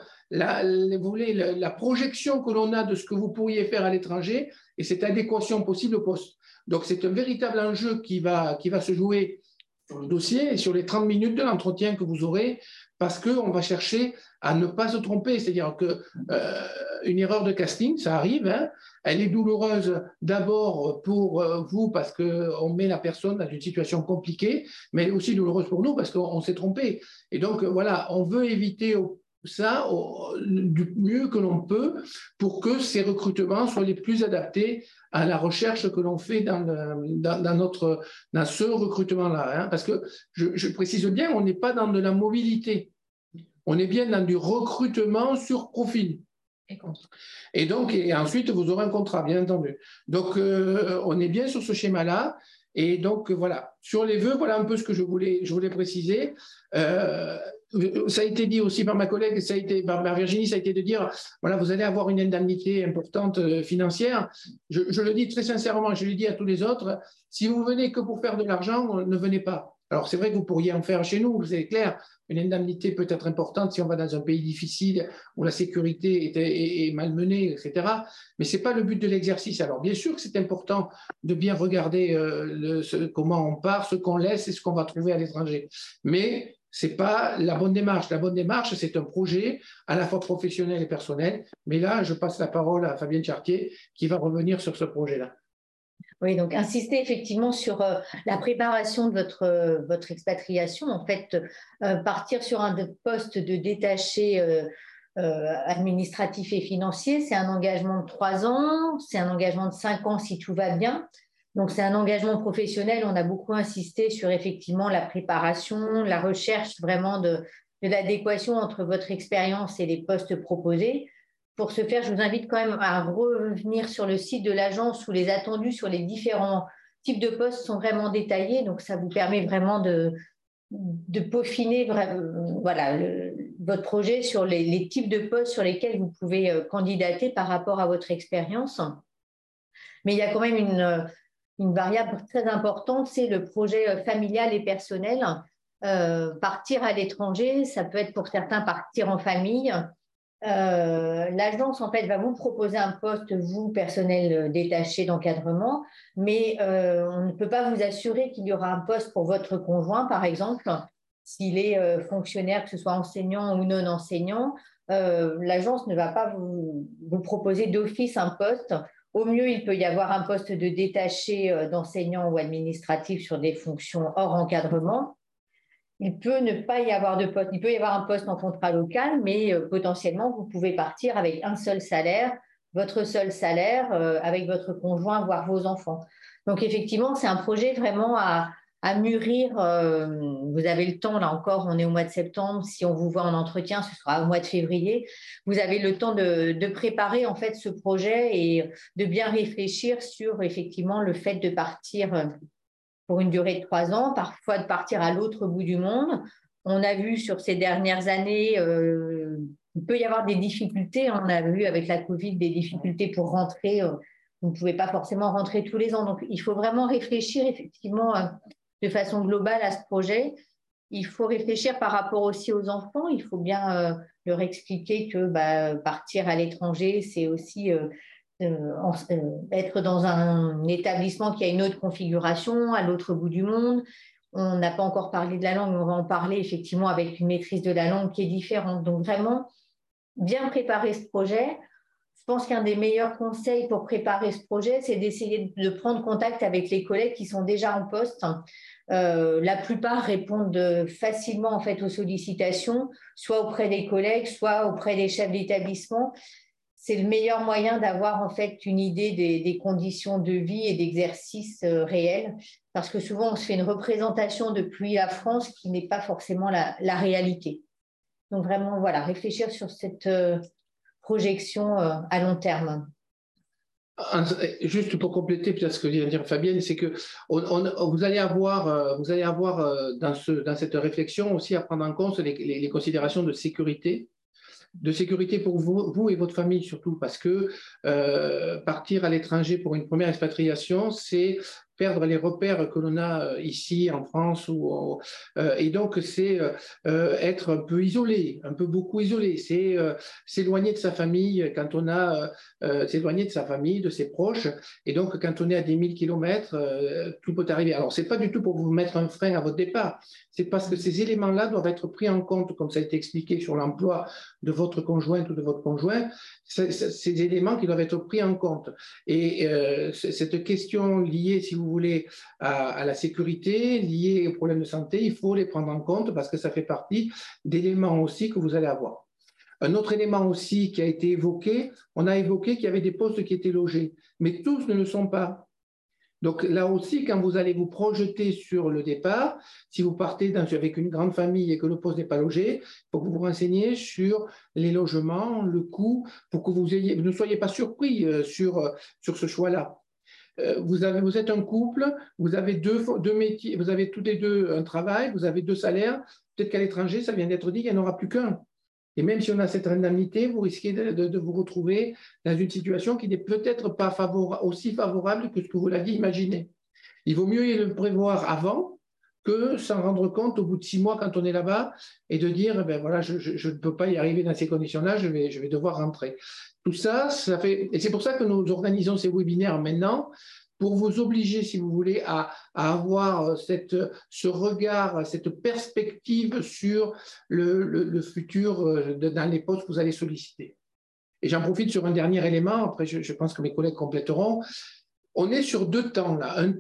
S1: la projection que l'on a de ce que vous pourriez faire à l'étranger et cette adéquation possible au poste. Donc, c'est un véritable enjeu qui va se jouer sur le dossier et sur les 30 minutes de l'entretien que vous aurez, parce qu'on va chercher à ne pas se tromper. C'est-à-dire qu'une erreur de casting, ça arrive, hein, elle est douloureuse d'abord pour vous parce qu'on met la personne dans une situation compliquée, mais elle est aussi douloureuse pour nous parce qu'on s'est trompé. Et donc, voilà, on veut éviter ça du mieux que l'on peut pour que ces recrutements soient les plus adaptés à la recherche que l'on fait dans ce recrutement-là. Hein, parce que, je précise bien, on n'est pas dans de la mobilité. On est bien dans du recrutement sur profil. Et donc, ensuite, vous aurez un contrat, bien entendu. Donc, on est bien sur ce schéma-là. Et donc, voilà. Sur les vœux, voilà un peu ce que je voulais préciser. Ça a été dit aussi par ma collègue, ça a été par Virginie, ça a été de dire, voilà, vous allez avoir une indemnité importante financière. Je le dis très sincèrement, je le dis à tous les autres, si vous venez que pour faire de l'argent, ne venez pas. Alors, c'est vrai que vous pourriez en faire chez nous, c'est clair, une indemnité peut être importante si on va dans un pays difficile où la sécurité est malmenée, etc. Mais ce n'est pas le but de l'exercice. Alors, bien sûr que c'est important de bien regarder comment on part, ce qu'on laisse et ce qu'on va trouver à l'étranger. Mais ce n'est pas la bonne démarche. La bonne démarche, c'est un projet à la fois professionnel et personnel. Mais là, je passe la parole à Fabienne Chartier qui va revenir sur ce projet-là.
S4: Oui, donc insister effectivement sur la préparation de votre expatriation. En fait, partir sur un poste de détaché administratif et financier, c'est un engagement de 3 ans, c'est un engagement de 5 ans si tout va bien. Donc, c'est un engagement professionnel. On a beaucoup insisté sur effectivement la préparation, la recherche vraiment de l'adéquation entre votre expérience et les postes proposés. Pour ce faire, je vous invite quand même à revenir sur le site de l'agence où les attendus sur les différents types de postes sont vraiment détaillés. Donc, ça vous permet vraiment de peaufiner voilà, votre projet sur les types de postes sur lesquels vous pouvez candidater par rapport à votre expérience. Mais il y a quand même une variable très importante, c'est le projet familial et personnel. Partir à l'étranger, ça peut être pour certains partir en famille. L'agence, en fait, va vous proposer un poste, vous, personnel détaché d'encadrement, mais on ne peut pas vous assurer qu'il y aura un poste pour votre conjoint, par exemple, s'il est fonctionnaire, que ce soit enseignant ou non enseignant. L'agence ne va pas vous proposer d'office un poste. Au mieux, il peut y avoir un poste de détaché d'enseignant ou administratif sur des fonctions hors encadrement. Il peut ne pas y avoir de poste. Il peut y avoir un poste en contrat local, mais potentiellement, vous pouvez partir avec un seul salaire, votre seul salaire, avec votre conjoint, voire vos enfants. Donc, effectivement, c'est un projet vraiment à mûrir. Vous avez le temps, là encore, on est au mois de septembre. Si on vous voit en entretien, ce sera au mois de février. Vous avez le temps de préparer, en fait, ce projet et de bien réfléchir sur, effectivement, le fait de partir pour une durée de 3 ans, parfois de partir à l'autre bout du monde. On a vu sur ces dernières années, il peut y avoir des difficultés. On a vu avec la Covid des difficultés pour rentrer. Vous ne pouvez pas forcément rentrer tous les ans. Donc, il faut vraiment réfléchir effectivement de façon globale à ce projet. Il faut réfléchir par rapport aussi aux enfants. Il faut bien leur expliquer que partir à l'étranger, c'est aussi être dans un établissement qui a une autre configuration à l'autre bout du monde. On n'a pas encore parlé de la langue, mais on va en parler effectivement avec une maîtrise de la langue qui est différente. Donc vraiment, bien préparer ce projet. Je pense qu'un des meilleurs conseils pour préparer ce projet, c'est d'essayer de prendre contact avec les collègues qui sont déjà en poste. La plupart répondent facilement en fait aux sollicitations, soit auprès des collègues, soit auprès des chefs d'établissement. C'est le meilleur moyen d'avoir en fait une idée des conditions de vie et d'exercice réels, parce que souvent on se fait une représentation depuis la France qui n'est pas forcément la réalité. Donc vraiment, voilà, réfléchir sur cette projection à long terme.
S1: Juste pour compléter peut-être ce que vient de dire Fabienne, c'est que vous allez avoir dans cette réflexion aussi à prendre en compte les considérations de sécurité pour vous et votre famille surtout, parce que partir à l'étranger pour une première expatriation, c'est perdre les repères que l'on a ici en France. Et donc, c'est être un peu isolé, un peu beaucoup isolé. C'est s'éloigner de sa famille quand on a s'éloigner de sa famille, de ses proches. Et donc, quand on est à des 1000 kilomètres, tout peut arriver. Alors, ce n'est pas du tout pour vous mettre un frein à votre départ. C'est parce que ces éléments-là doivent être pris en compte, comme ça a été expliqué sur l'emploi de votre conjointe ou de votre conjoint, ces éléments qui doivent être pris en compte. Et cette question liée, si vous voulez, à la sécurité, liée aux problèmes de santé, il faut les prendre en compte parce que ça fait partie d'éléments aussi que vous allez avoir. Un autre élément aussi qui a été évoqué, on a évoqué qu'il y avait des postes qui étaient logés, mais tous ne le sont pas. Donc là aussi, quand vous allez vous projeter sur le départ, si vous partez avec une grande famille et que le poste n'est pas logé, il faut que vous vous renseigniez sur les logements, le coût, pour que vous ne soyez pas surpris sur ce choix-là. Vous êtes un couple, vous avez deux métiers, vous avez tous les deux un travail, vous avez 2 salaires. Peut-être qu'à l'étranger, ça vient d'être dit, il n'y en aura plus qu'un. Et même si on a cette indemnité, vous risquez de vous retrouver dans une situation qui n'est peut-être pas aussi favorable que ce que vous l'aviez imaginé. Il vaut mieux le prévoir avant que s'en rendre compte au bout de 6 mois quand on est là-bas et de dire, ben voilà, je ne peux pas y arriver dans ces conditions-là, je vais devoir rentrer. Tout ça, ça fait... Et c'est pour ça que nous organisons ces webinaires maintenant, pour vous obliger, si vous voulez, à avoir ce regard, cette perspective sur le futur dans les postes que vous allez solliciter. Et j'en profite sur un dernier élément, après je pense que mes collègues compléteront. On est sur 2 temps là, un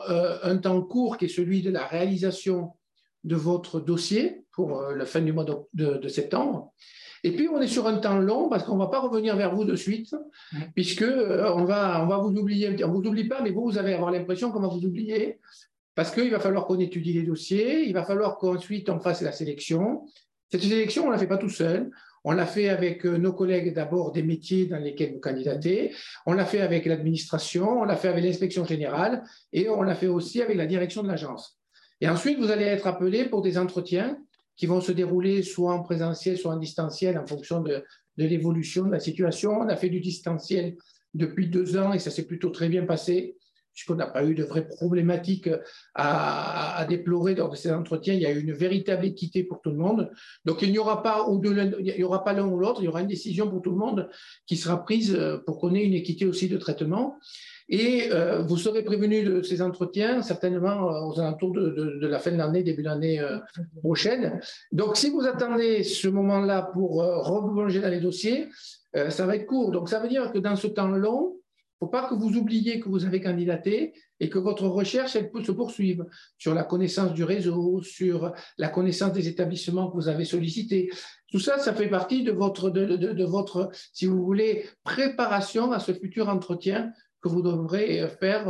S1: temps court qui est celui de la réalisation de votre dossier pour la fin du mois de septembre. Et puis, on est sur un temps long parce qu'on ne va pas revenir vers vous de suite, puisque on va vous oublier. On ne vous oublie pas, mais vous allez avoir l'impression qu'on va vous oublier parce qu'il va falloir qu'on étudie les dossiers, il va falloir qu'ensuite on fasse la sélection. Cette sélection, on ne la fait pas tout seul. On l'a fait avec nos collègues d'abord des métiers dans lesquels vous candidatez, on l'a fait avec l'administration, on l'a fait avec l'inspection générale et on l'a fait aussi avec la direction de l'agence. Et ensuite, vous allez être appelé pour des entretiens qui vont se dérouler soit en présentiel, soit en distanciel en fonction de l'évolution de la situation. On a fait du distanciel depuis 2 ans et ça s'est plutôt très bien passé, puisqu'on n'a pas eu de vraies problématiques à déplorer lors de ces entretiens. Il y a eu une véritable équité pour tout le monde. Donc, il n'y aura pas l'un ou l'autre, il y aura une décision pour tout le monde qui sera prise pour qu'on ait une équité aussi de traitement. Et vous serez prévenu de ces entretiens, certainement aux alentours de la fin de l'année, début de l'année prochaine. Donc, si vous attendez ce moment-là pour replonger dans les dossiers, ça va être court. Donc, ça veut dire que dans ce temps long, il ne faut pas que vous oubliez que vous avez candidaté et que votre recherche, elle peut se poursuivre sur la connaissance du réseau, sur la connaissance des établissements que vous avez sollicités. Tout ça, ça fait partie de votre, si vous voulez, préparation à ce futur entretien que vous devrez faire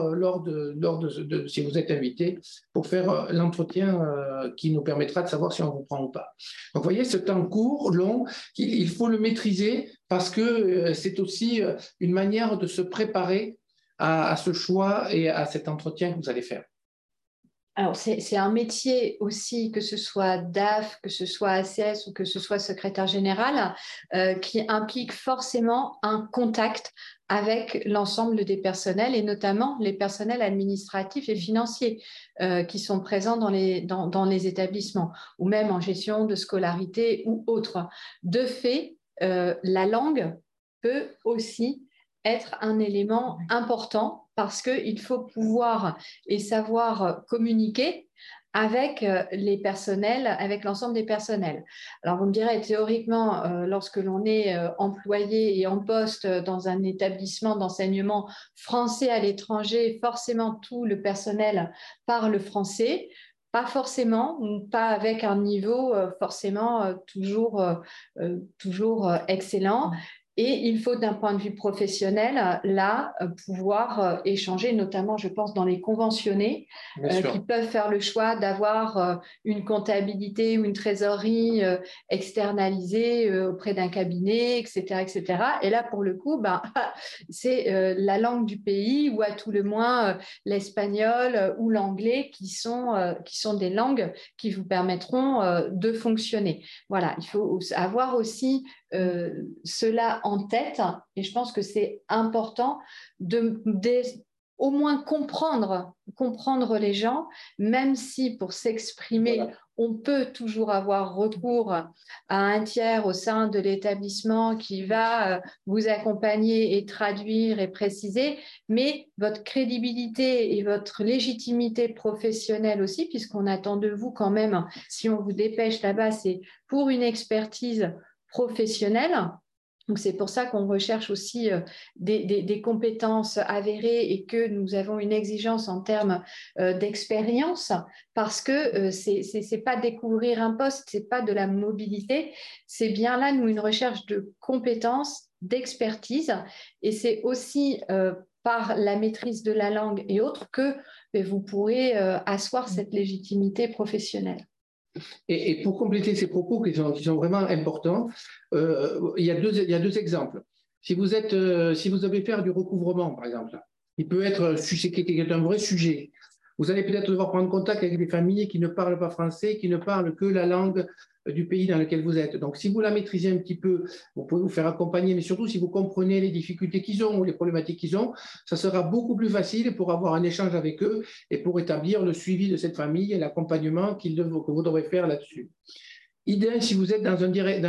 S1: si vous êtes invité, pour faire l'entretien qui nous permettra de savoir si on vous prend ou pas. Donc, vous voyez, ce temps court, long, il faut le maîtriser parce que c'est aussi une manière de se préparer à ce choix et à cet entretien que vous allez faire.
S2: Alors, c'est un métier aussi, que ce soit DAF, que ce soit ACS ou que ce soit secrétaire général, qui implique forcément un contact avec l'ensemble des personnels et notamment les personnels administratifs et financiers qui sont présents dans les établissements ou même en gestion de scolarité ou autre. De fait, la langue peut aussi être un élément important parce qu'il faut pouvoir et savoir communiquer avec les personnels, avec l'ensemble des personnels. Alors, vous me direz, théoriquement, lorsque l'on est employé et en poste dans un établissement d'enseignement français à l'étranger, forcément, tout le personnel parle français. Pas forcément, pas avec un niveau forcément toujours excellent. Et il faut, d'un point de vue professionnel, là, pouvoir échanger, notamment, je pense, dans les conventionnés qui peuvent faire le choix d'avoir une comptabilité ou une trésorerie externalisée auprès d'un cabinet, etc., etc. Et là, pour le coup, c'est la langue du pays ou à tout le moins l'espagnol ou l'anglais qui sont des langues qui vous permettront de fonctionner. Voilà, il faut avoir aussi cela en tête et je pense que c'est important au moins comprendre les gens, même si pour s'exprimer, voilà, on peut toujours avoir recours à un tiers au sein de l'établissement qui va vous accompagner et traduire et préciser, mais votre crédibilité et votre légitimité professionnelle aussi, puisqu'on attend de vous quand même, si on vous dépêche là-bas, c'est pour une expertise professionnelle. Donc, c'est pour ça qu'on recherche aussi des compétences avérées et que nous avons une exigence en termes d'expérience, parce que c'est pas découvrir un poste, c'est pas de la mobilité, c'est bien là, nous, une recherche de compétences, d'expertise, et c'est aussi par la maîtrise de la langue et autres que vous pourrez asseoir cette légitimité professionnelle.
S1: Et pour compléter ces propos qui sont vraiment importants, il y a deux exemples. Si vous avez faire du recouvrement, par exemple, il peut être un vrai sujet. Vous allez peut-être devoir prendre contact avec des familles qui ne parlent pas français, qui ne parlent que la langue du pays dans lequel vous êtes. Donc, si vous la maîtrisez un petit peu, vous pouvez vous faire accompagner, mais surtout si vous comprenez les difficultés qu'ils ont ou les problématiques qu'ils ont, ça sera beaucoup plus facile pour avoir un échange avec eux et pour établir le suivi de cette famille et l'accompagnement que vous devrez faire là-dessus. Idem si vous êtes dans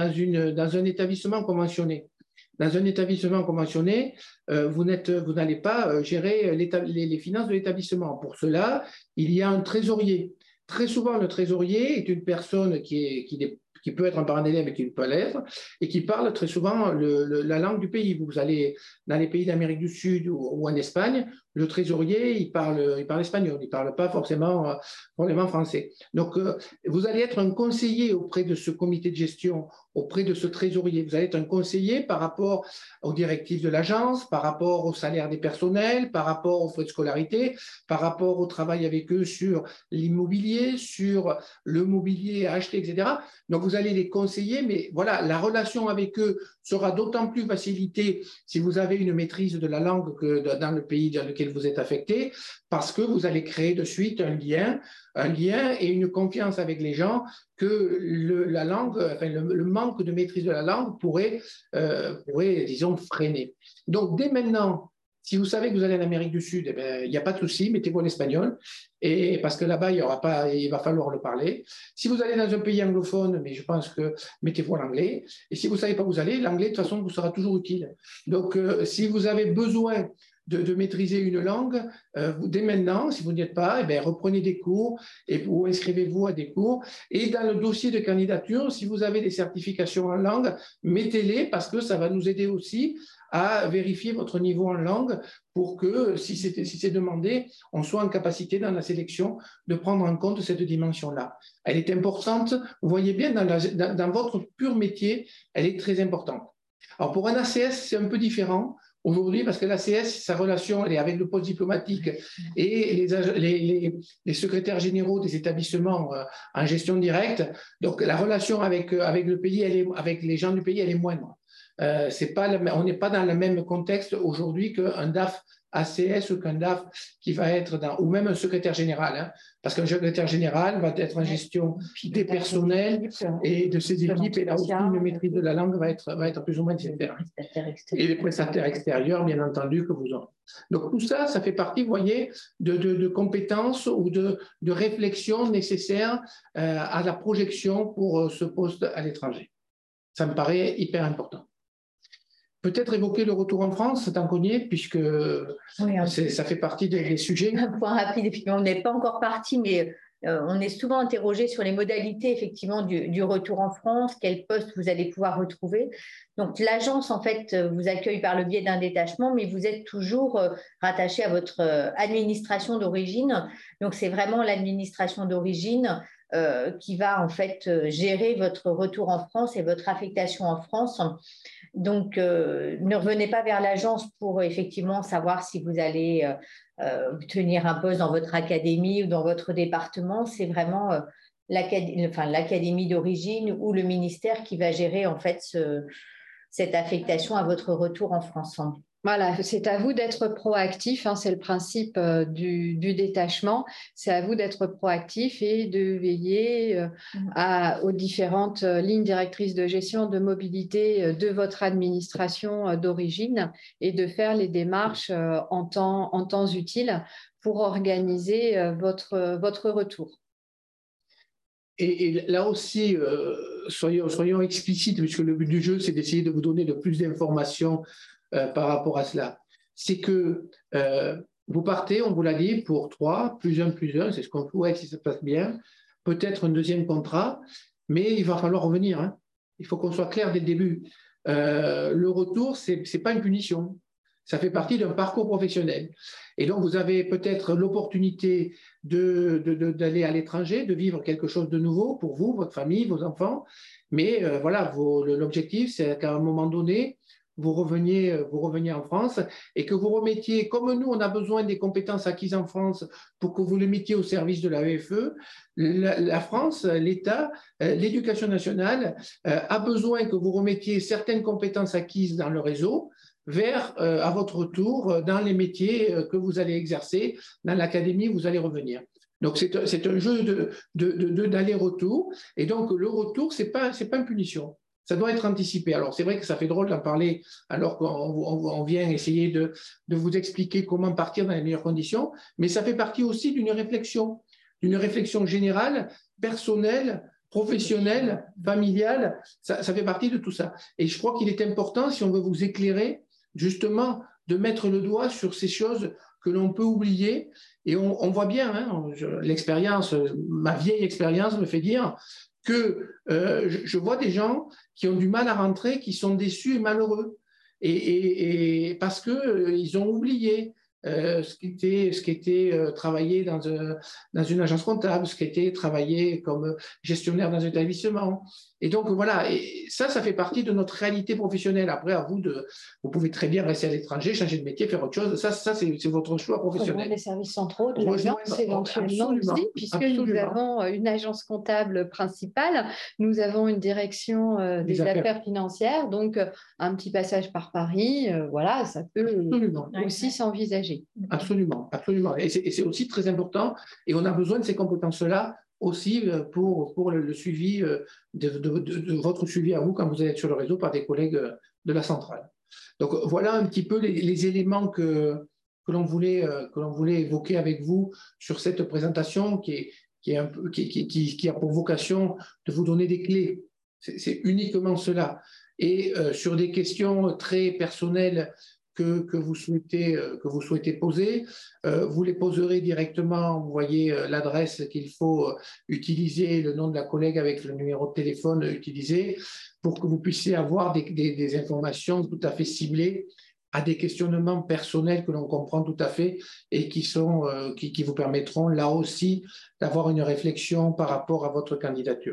S1: un établissement conventionné. Dans un établissement conventionné, vous n'allez pas gérer les finances de l'établissement. Pour cela, il y a un trésorier. Très souvent, le trésorier est une personne qui peut être un parent d'élève et qui peut l'être, et qui parle très souvent la langue du pays. Vous allez dans les pays d'Amérique du Sud ou en Espagne, le trésorier, il parle espagnol, il ne parle pas forcément français. Donc, vous allez être un conseiller auprès de ce comité de gestion, auprès de ce trésorier. Vous allez être un conseiller par rapport aux directives de l'agence, par rapport au salaire des personnels, par rapport aux frais de scolarité, par rapport au travail avec eux sur l'immobilier, sur le mobilier à acheter, etc. Donc, vous allez les conseiller, mais voilà, la relation avec eux sera d'autant plus facilitée si vous avez une maîtrise de la langue que dans le pays dans lequel vous êtes affecté, parce que vous allez créer de suite un lien et une confiance avec les gens que la langue, le manque de maîtrise de la langue pourrait, disons, freiner. Donc, dès maintenant, si vous savez que vous allez en Amérique du Sud, il n'y a pas de souci, mettez-vous en espagnol, et parce que là-bas, il va falloir le parler. Si vous allez dans un pays anglophone, mais je pense que mettez-vous en anglais. Et si vous ne savez pas où vous allez, l'anglais, de toute façon, vous sera toujours utile. Donc, si vous avez besoin de maîtriser une langue, dès maintenant, si vous n'y êtes pas, reprenez des cours ou inscrivez-vous à des cours. Et dans le dossier de candidature, si vous avez des certifications en langue, mettez-les parce que ça va nous aider aussi à vérifier votre niveau en langue pour que, si c'est demandé, on soit en capacité dans la sélection de prendre en compte cette dimension-là. Elle est importante, vous voyez bien, dans votre pur métier, elle est très importante. Alors pour un ACS, c'est un peu différent aujourd'hui parce que l'ACS, sa relation, elle est avec le poste diplomatique et les secrétaires généraux des établissements en gestion directe. Donc la relation avec le pays, avec les gens du pays, elle est moindre. On n'est pas dans le même contexte aujourd'hui qu'un DAF ACS ou qu'un DAF qui va être ou même un secrétaire général, hein, parce qu'un secrétaire général va être en gestion des personnels et de ses équipes, et là aussi une maîtrise de la langue va être plus ou moins nécessaire. Et les prestataires extérieurs, bien entendu, que vous aurez. Donc tout ça, ça fait partie, vous voyez, de compétences ou de réflexions nécessaires à la projection pour ce poste à l'étranger. Ça me paraît hyper important. Peut-être évoquer le retour en France, tant qu'on y est, puisque ça fait partie des sujets.
S4: Un point rapide, effectivement, on n'est pas encore parti, mais on est souvent interrogé sur les modalités effectivement du retour en France, quel poste vous allez pouvoir retrouver. Donc l'agence, en fait, vous accueille par le biais d'un détachement, mais vous êtes toujours rattaché à votre administration d'origine. Donc c'est vraiment l'administration d'origine qui va en fait gérer votre retour en France et votre affectation en France. Donc, ne revenez pas vers l'agence pour effectivement savoir si vous allez obtenir un poste dans votre académie ou dans votre département. C'est vraiment l'académie d'origine ou le ministère qui va gérer en fait cette affectation à votre retour en France.
S2: Voilà, c'est à vous d'être proactif, hein, c'est le principe du détachement. C'est à vous d'être proactif et de veiller aux différentes lignes directrices de gestion de mobilité de votre administration d'origine et de faire les démarches en temps utile pour organiser votre retour.
S1: Et là aussi, soyons explicites, puisque le but du jeu, c'est d'essayer de vous donner le plus d'informations par rapport à cela. C'est que vous partez, on vous l'a dit, pour 3, plus 1, c'est ce qu'on pourrait si ça se passe bien, peut-être un deuxième contrat, mais il va falloir revenir. Hein. Il faut qu'on soit clair dès le début. Le retour, ce n'est pas une punition. Ça fait partie d'un parcours professionnel. Et donc, vous avez peut-être l'opportunité d'aller à l'étranger, de vivre quelque chose de nouveau pour vous, votre famille, vos enfants. Mais voilà, l'objectif, c'est qu'à un moment donné, vous reveniez en France et que vous remettiez, comme nous, on a besoin des compétences acquises en France pour que vous les mettiez au service de la EFE, la France, l'État, l'éducation nationale a besoin que vous remettiez certaines compétences acquises dans le réseau vers, à votre retour, dans les métiers que vous allez exercer, dans l'académie où vous allez revenir. Donc, c'est un jeu d'aller-retour. Et donc, le retour, ce n'est pas une punition. Ça doit être anticipé. Alors, c'est vrai que ça fait drôle d'en parler alors qu'on vient essayer de vous expliquer comment partir dans les meilleures conditions, mais ça fait partie aussi d'une réflexion générale, personnelle, professionnelle, familiale. Ça fait partie de tout ça. Et je crois qu'il est important, si on veut vous éclairer, justement, de mettre le doigt sur ces choses que l'on peut oublier. Et on voit bien, hein, l'expérience, ma vieille expérience me fait dire que je vois des gens qui ont du mal à rentrer, qui sont déçus et malheureux, et parce qu'ils ont oublié ce qui était travailler dans une agence comptable, ce qui était travailler comme gestionnaire dans un établissement. Et donc, voilà, et ça fait partie de notre réalité professionnelle. Après, à vous vous pouvez très bien rester à l'étranger, changer de métier, faire autre chose. Ça c'est votre choix professionnel.
S2: Les services centraux de l'agence éventuellement aussi, puisque nous avons une agence comptable principale, nous avons une direction des affaires financières, donc un petit passage par Paris, voilà, ça peut aussi s'envisager.
S1: Absolument. Et c'est aussi très important, et on a besoin de ces compétences-là aussi pour le suivi de votre suivi à vous quand vous allez être sur le réseau par des collègues de la centrale. Donc voilà un petit peu les éléments que l'on voulait évoquer avec vous sur cette présentation qui a pour vocation de vous donner des clés. C'est uniquement cela. Et sur des questions très personnelles que vous souhaitez poser, vous les poserez directement. Vous voyez l'adresse qu'il faut utiliser, le nom de la collègue avec le numéro de téléphone utilisé, pour que vous puissiez avoir des informations tout à fait ciblées à des questionnements personnels que l'on comprend tout à fait et qui vous permettront là aussi d'avoir une réflexion par rapport à votre candidature.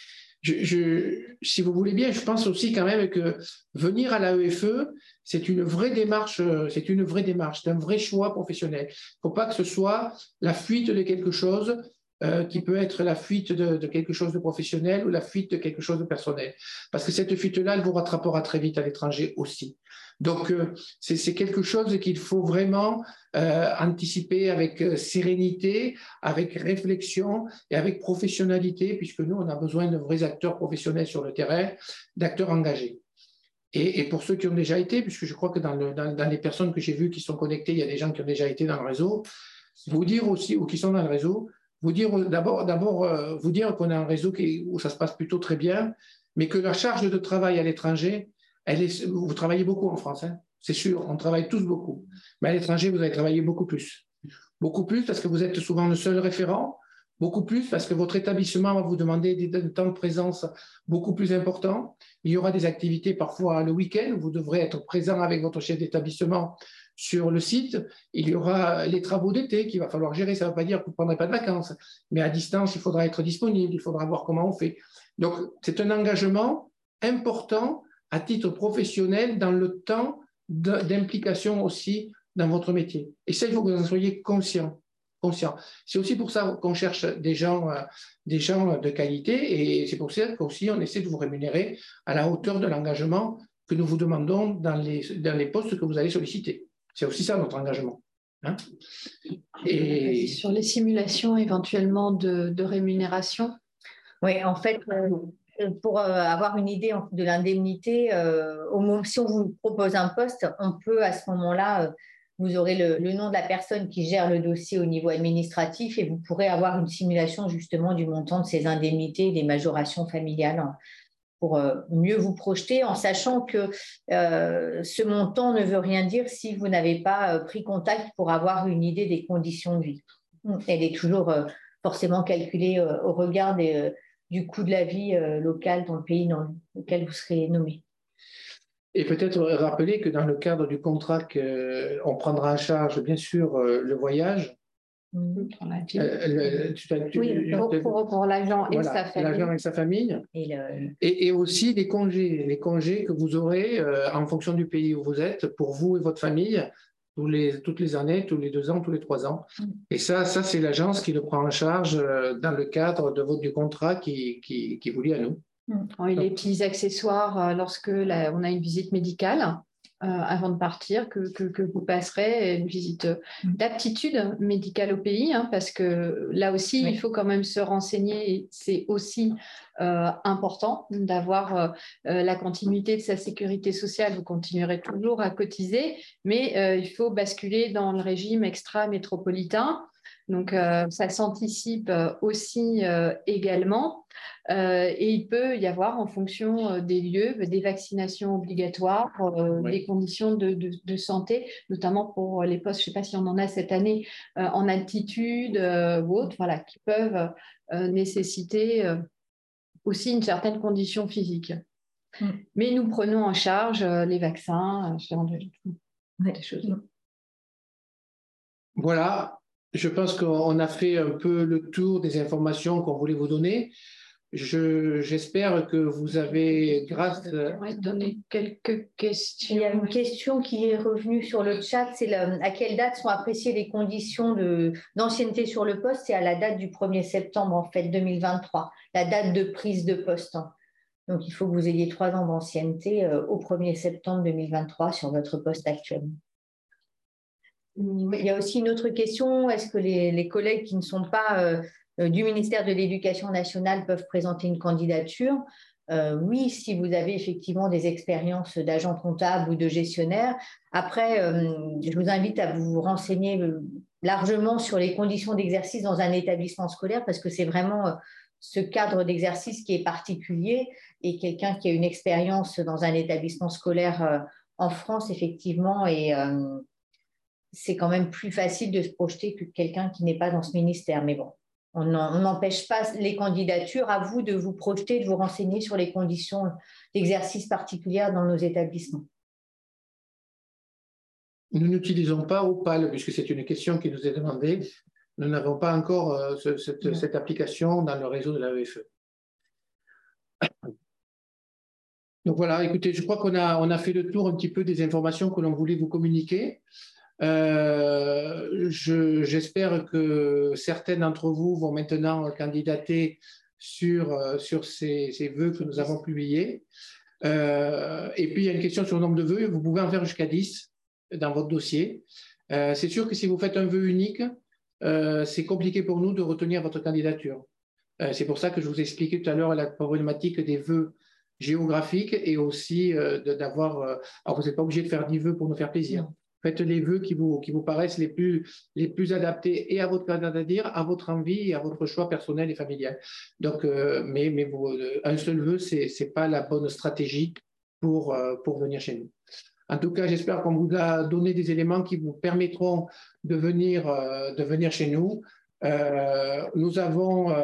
S1: Si vous voulez bien, je pense aussi quand même que venir à l'AEFE, c'est une vraie démarche, c'est un vrai choix professionnel. Il ne faut pas que ce soit la fuite de quelque chose qui peut être la fuite de quelque chose de professionnel ou la fuite de quelque chose de personnel. Parce que cette fuite-là, elle vous rattrapera très vite à l'étranger aussi. Donc, c'est quelque chose qu'il faut vraiment anticiper avec sérénité, avec réflexion et avec professionnalité, puisque nous, on a besoin de vrais acteurs professionnels sur le terrain, d'acteurs engagés. Et pour ceux qui ont déjà été, puisque je crois que dans les personnes que j'ai vues qui sont connectées, il y a des gens qui ont déjà été dans le réseau, vous dire aussi, ou qui sont dans le réseau, vous dire d'abord vous dire qu'on a un réseau où ça se passe plutôt très bien, mais que la charge de travail à l'étranger, vous travaillez beaucoup en France, hein, c'est sûr, on travaille tous beaucoup. Mais à l'étranger, vous allez travailler beaucoup plus. Beaucoup plus parce que vous êtes souvent le seul référent, beaucoup plus parce que votre établissement va vous demander un temps de présence beaucoup plus important. Il y aura des activités parfois le week-end où vous devrez être présent avec votre chef d'établissement sur le site. Il y aura les travaux d'été qu'il va falloir gérer. Ça ne veut pas dire que vous ne prendrez pas de vacances, mais à distance, il faudra être disponible, il faudra voir comment on fait. Donc, c'est un engagement important à titre professionnel dans le temps d'implication aussi dans votre métier. Et ça, il faut que vous en soyez conscient. C'est aussi pour ça qu'on cherche des gens de qualité et c'est pour ça qu'aussi on essaie de vous rémunérer à la hauteur de l'engagement que nous vous demandons dans les postes que vous allez solliciter. C'est aussi ça notre engagement. Hein.
S2: Et sur les simulations éventuellement de rémunération.
S4: Oui, en fait, pour avoir une idée de l'indemnité, si on vous propose un poste, on peut à ce moment-là, vous aurez le nom de la personne qui gère le dossier au niveau administratif et vous pourrez avoir une simulation justement du montant de ces indemnités et des majorations familiales, hein, pour mieux vous projeter, en sachant que ce montant ne veut rien dire si vous n'avez pas pris contact pour avoir une idée des conditions de vie. Elle est toujours forcément calculée au regard du coût de la vie locale dans le pays dans lequel vous serez nommé.
S1: Et peut-être rappeler que dans le cadre du contrat, on prendra en charge, bien sûr, le voyage.
S2: Pour la vie. Pour l'agent et sa famille.
S1: L'agent et sa famille. Et aussi les congés que vous aurez en fonction du pays où vous êtes, pour vous et votre famille, toutes les années, tous les 2 ans, tous les 3 ans. Et ça c'est l'agence qui le prend en charge dans le cadre du contrat qui vous lie à nous.
S2: Et les petits accessoires lorsque on a une visite médicale avant de partir, que vous passerez, une visite d'aptitude médicale au pays, hein, parce que là aussi, il faut quand même se renseigner. C'est aussi important d'avoir la continuité de sa sécurité sociale. Vous continuerez toujours à cotiser, mais il faut basculer dans le régime extra-métropolitain. Donc, ça s'anticipe aussi également. Et il peut y avoir, en fonction des lieux, des vaccinations obligatoires, des conditions de santé, notamment pour les postes, je ne sais pas si on en a cette année, en altitude ou autre, voilà, qui peuvent nécessiter aussi une certaine condition physique. Mais nous prenons en charge les vaccins, des choses.
S1: Voilà, je pense qu'on a fait un peu le tour des informations qu'on voulait vous donner. J'espère que vous avez, grâce...
S2: donner quelques questions.
S4: Il y a une question qui est revenue sur le chat, c'est à quelle date sont appréciées les conditions d'ancienneté sur le poste? C'est à la date du 1er septembre, en fait, 2023, la date de prise de poste. Donc, il faut que vous ayez 3 ans d'ancienneté au 1er septembre 2023 sur votre poste actuel. Il y a aussi une autre question, est-ce que les collègues qui ne sont pas... du ministère de l'Éducation nationale peuvent présenter une candidature? Oui, si vous avez effectivement des expériences d'agent comptable ou de gestionnaire. Après, je vous invite à vous renseigner largement sur les conditions d'exercice dans un établissement scolaire parce que c'est vraiment ce cadre d'exercice qui est particulier et quelqu'un qui a une expérience dans un établissement scolaire en France, effectivement, et c'est quand même plus facile de se projeter que quelqu'un qui n'est pas dans ce ministère. Mais bon. On n'empêche pas les candidatures, à vous de vous projeter, de vous renseigner sur les conditions d'exercice particulières dans nos établissements.
S1: Nous n'utilisons pas Opal, puisque c'est une question qui nous est demandée. Nous n'avons pas encore cette application dans le réseau de l'AEFE. Donc voilà, écoutez, je crois qu'on a fait le tour un petit peu des informations que l'on voulait vous communiquer. J'espère que certains d'entre vous vont maintenant candidater sur ces vœux que nous avons publiés. Et puis, il y a une question sur le nombre de vœux. Vous pouvez en faire jusqu'à 10 dans votre dossier. C'est sûr que si vous faites un vœu unique, c'est compliqué pour nous de retenir votre candidature. C'est pour ça que je vous ai expliqué tout à l'heure la problématique des vœux géographiques et aussi d'avoir... alors, vous n'êtes pas obligé de faire 10 vœux pour nous faire plaisir. Faites les vœux qui vous paraissent les plus adaptés et à votre candidature, à votre envie et à votre choix personnel et familial. Donc, mais un seul vœu, c'est pas la bonne stratégie pour venir chez nous. En tout cas, j'espère qu'on vous a donné des éléments qui vous permettront de venir chez nous. Nous avons,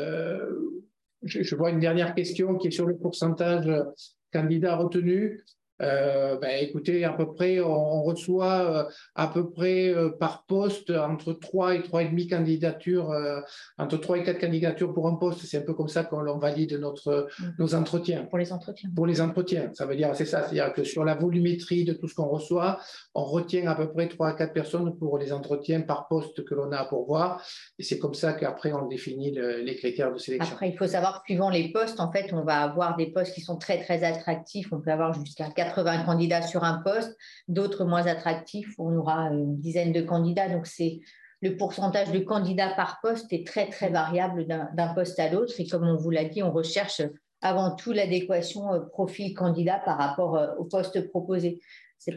S1: je vois une dernière question qui est sur le pourcentage candidat retenu. Écoutez, à peu près, on reçoit à peu près par poste entre 3 et 3,5 candidatures, entre 3 et 4 candidatures pour un poste. C'est un peu comme ça qu'on valide nos entretiens.
S4: Pour les entretiens.
S1: Pour les entretiens, ça veut dire, c'est ça, c'est-à-dire que sur la volumétrie de tout ce qu'on reçoit, on retient à peu près 3 à 4 personnes pour les entretiens par poste que l'on a à pourvoir. Et c'est comme ça qu'après, on définit les critères de sélection.
S4: Après, il faut savoir que suivant les postes, en fait, on va avoir des postes qui sont très, très attractifs. On peut avoir jusqu'à 80 candidats sur un poste, d'autres moins attractifs, on aura une dizaine de candidats. Donc, le pourcentage de candidats par poste est très, très variable d'un poste à l'autre. Et comme on vous l'a dit, on recherche avant tout l'adéquation profil candidat par rapport au poste proposé. C'est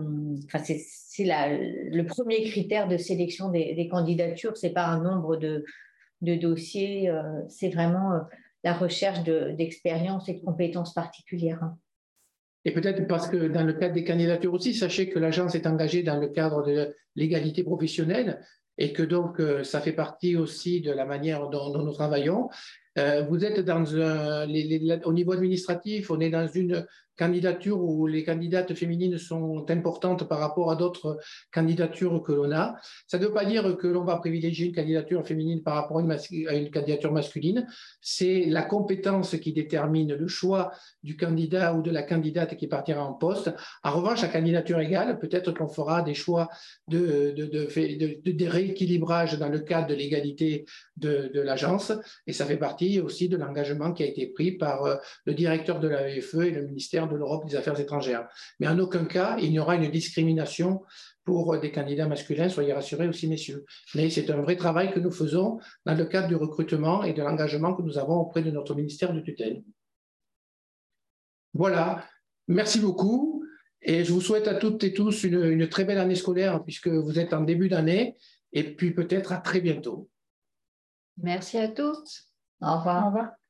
S4: le premier critère de sélection des candidatures. Ce n'est pas un nombre de dossiers, c'est vraiment la recherche d'expérience et de compétences particulières.
S1: Et peut-être parce que dans le cadre des candidatures aussi, sachez que l'agence est engagée dans le cadre de l'égalité professionnelle et que donc ça fait partie aussi de la manière dont nous travaillons. Vous êtes au niveau administratif, on est dans une candidature où les candidates féminines sont importantes par rapport à d'autres candidatures que l'on a. Ça ne veut pas dire que l'on va privilégier une candidature féminine par rapport à une candidature masculine. C'est la compétence qui détermine le choix du candidat ou de la candidate qui partira en poste. En revanche, à candidature égale, peut-être qu'on fera des choix de rééquilibrage dans le cadre de l'égalité de l'agence, et ça fait partie aussi de l'engagement qui a été pris par le directeur de l'AEFE et le ministère de l'Europe des Affaires étrangères. Mais en aucun cas, il n'y aura une discrimination pour des candidats masculins, soyez rassurés aussi, messieurs. Mais c'est un vrai travail que nous faisons dans le cadre du recrutement et de l'engagement que nous avons auprès de notre ministère de tutelle. Voilà, merci beaucoup. Et je vous souhaite à toutes et tous une très belle année scolaire puisque vous êtes en début d'année. Et puis peut-être à très bientôt.
S2: Merci à tous.
S4: Au revoir.
S3: Au revoir.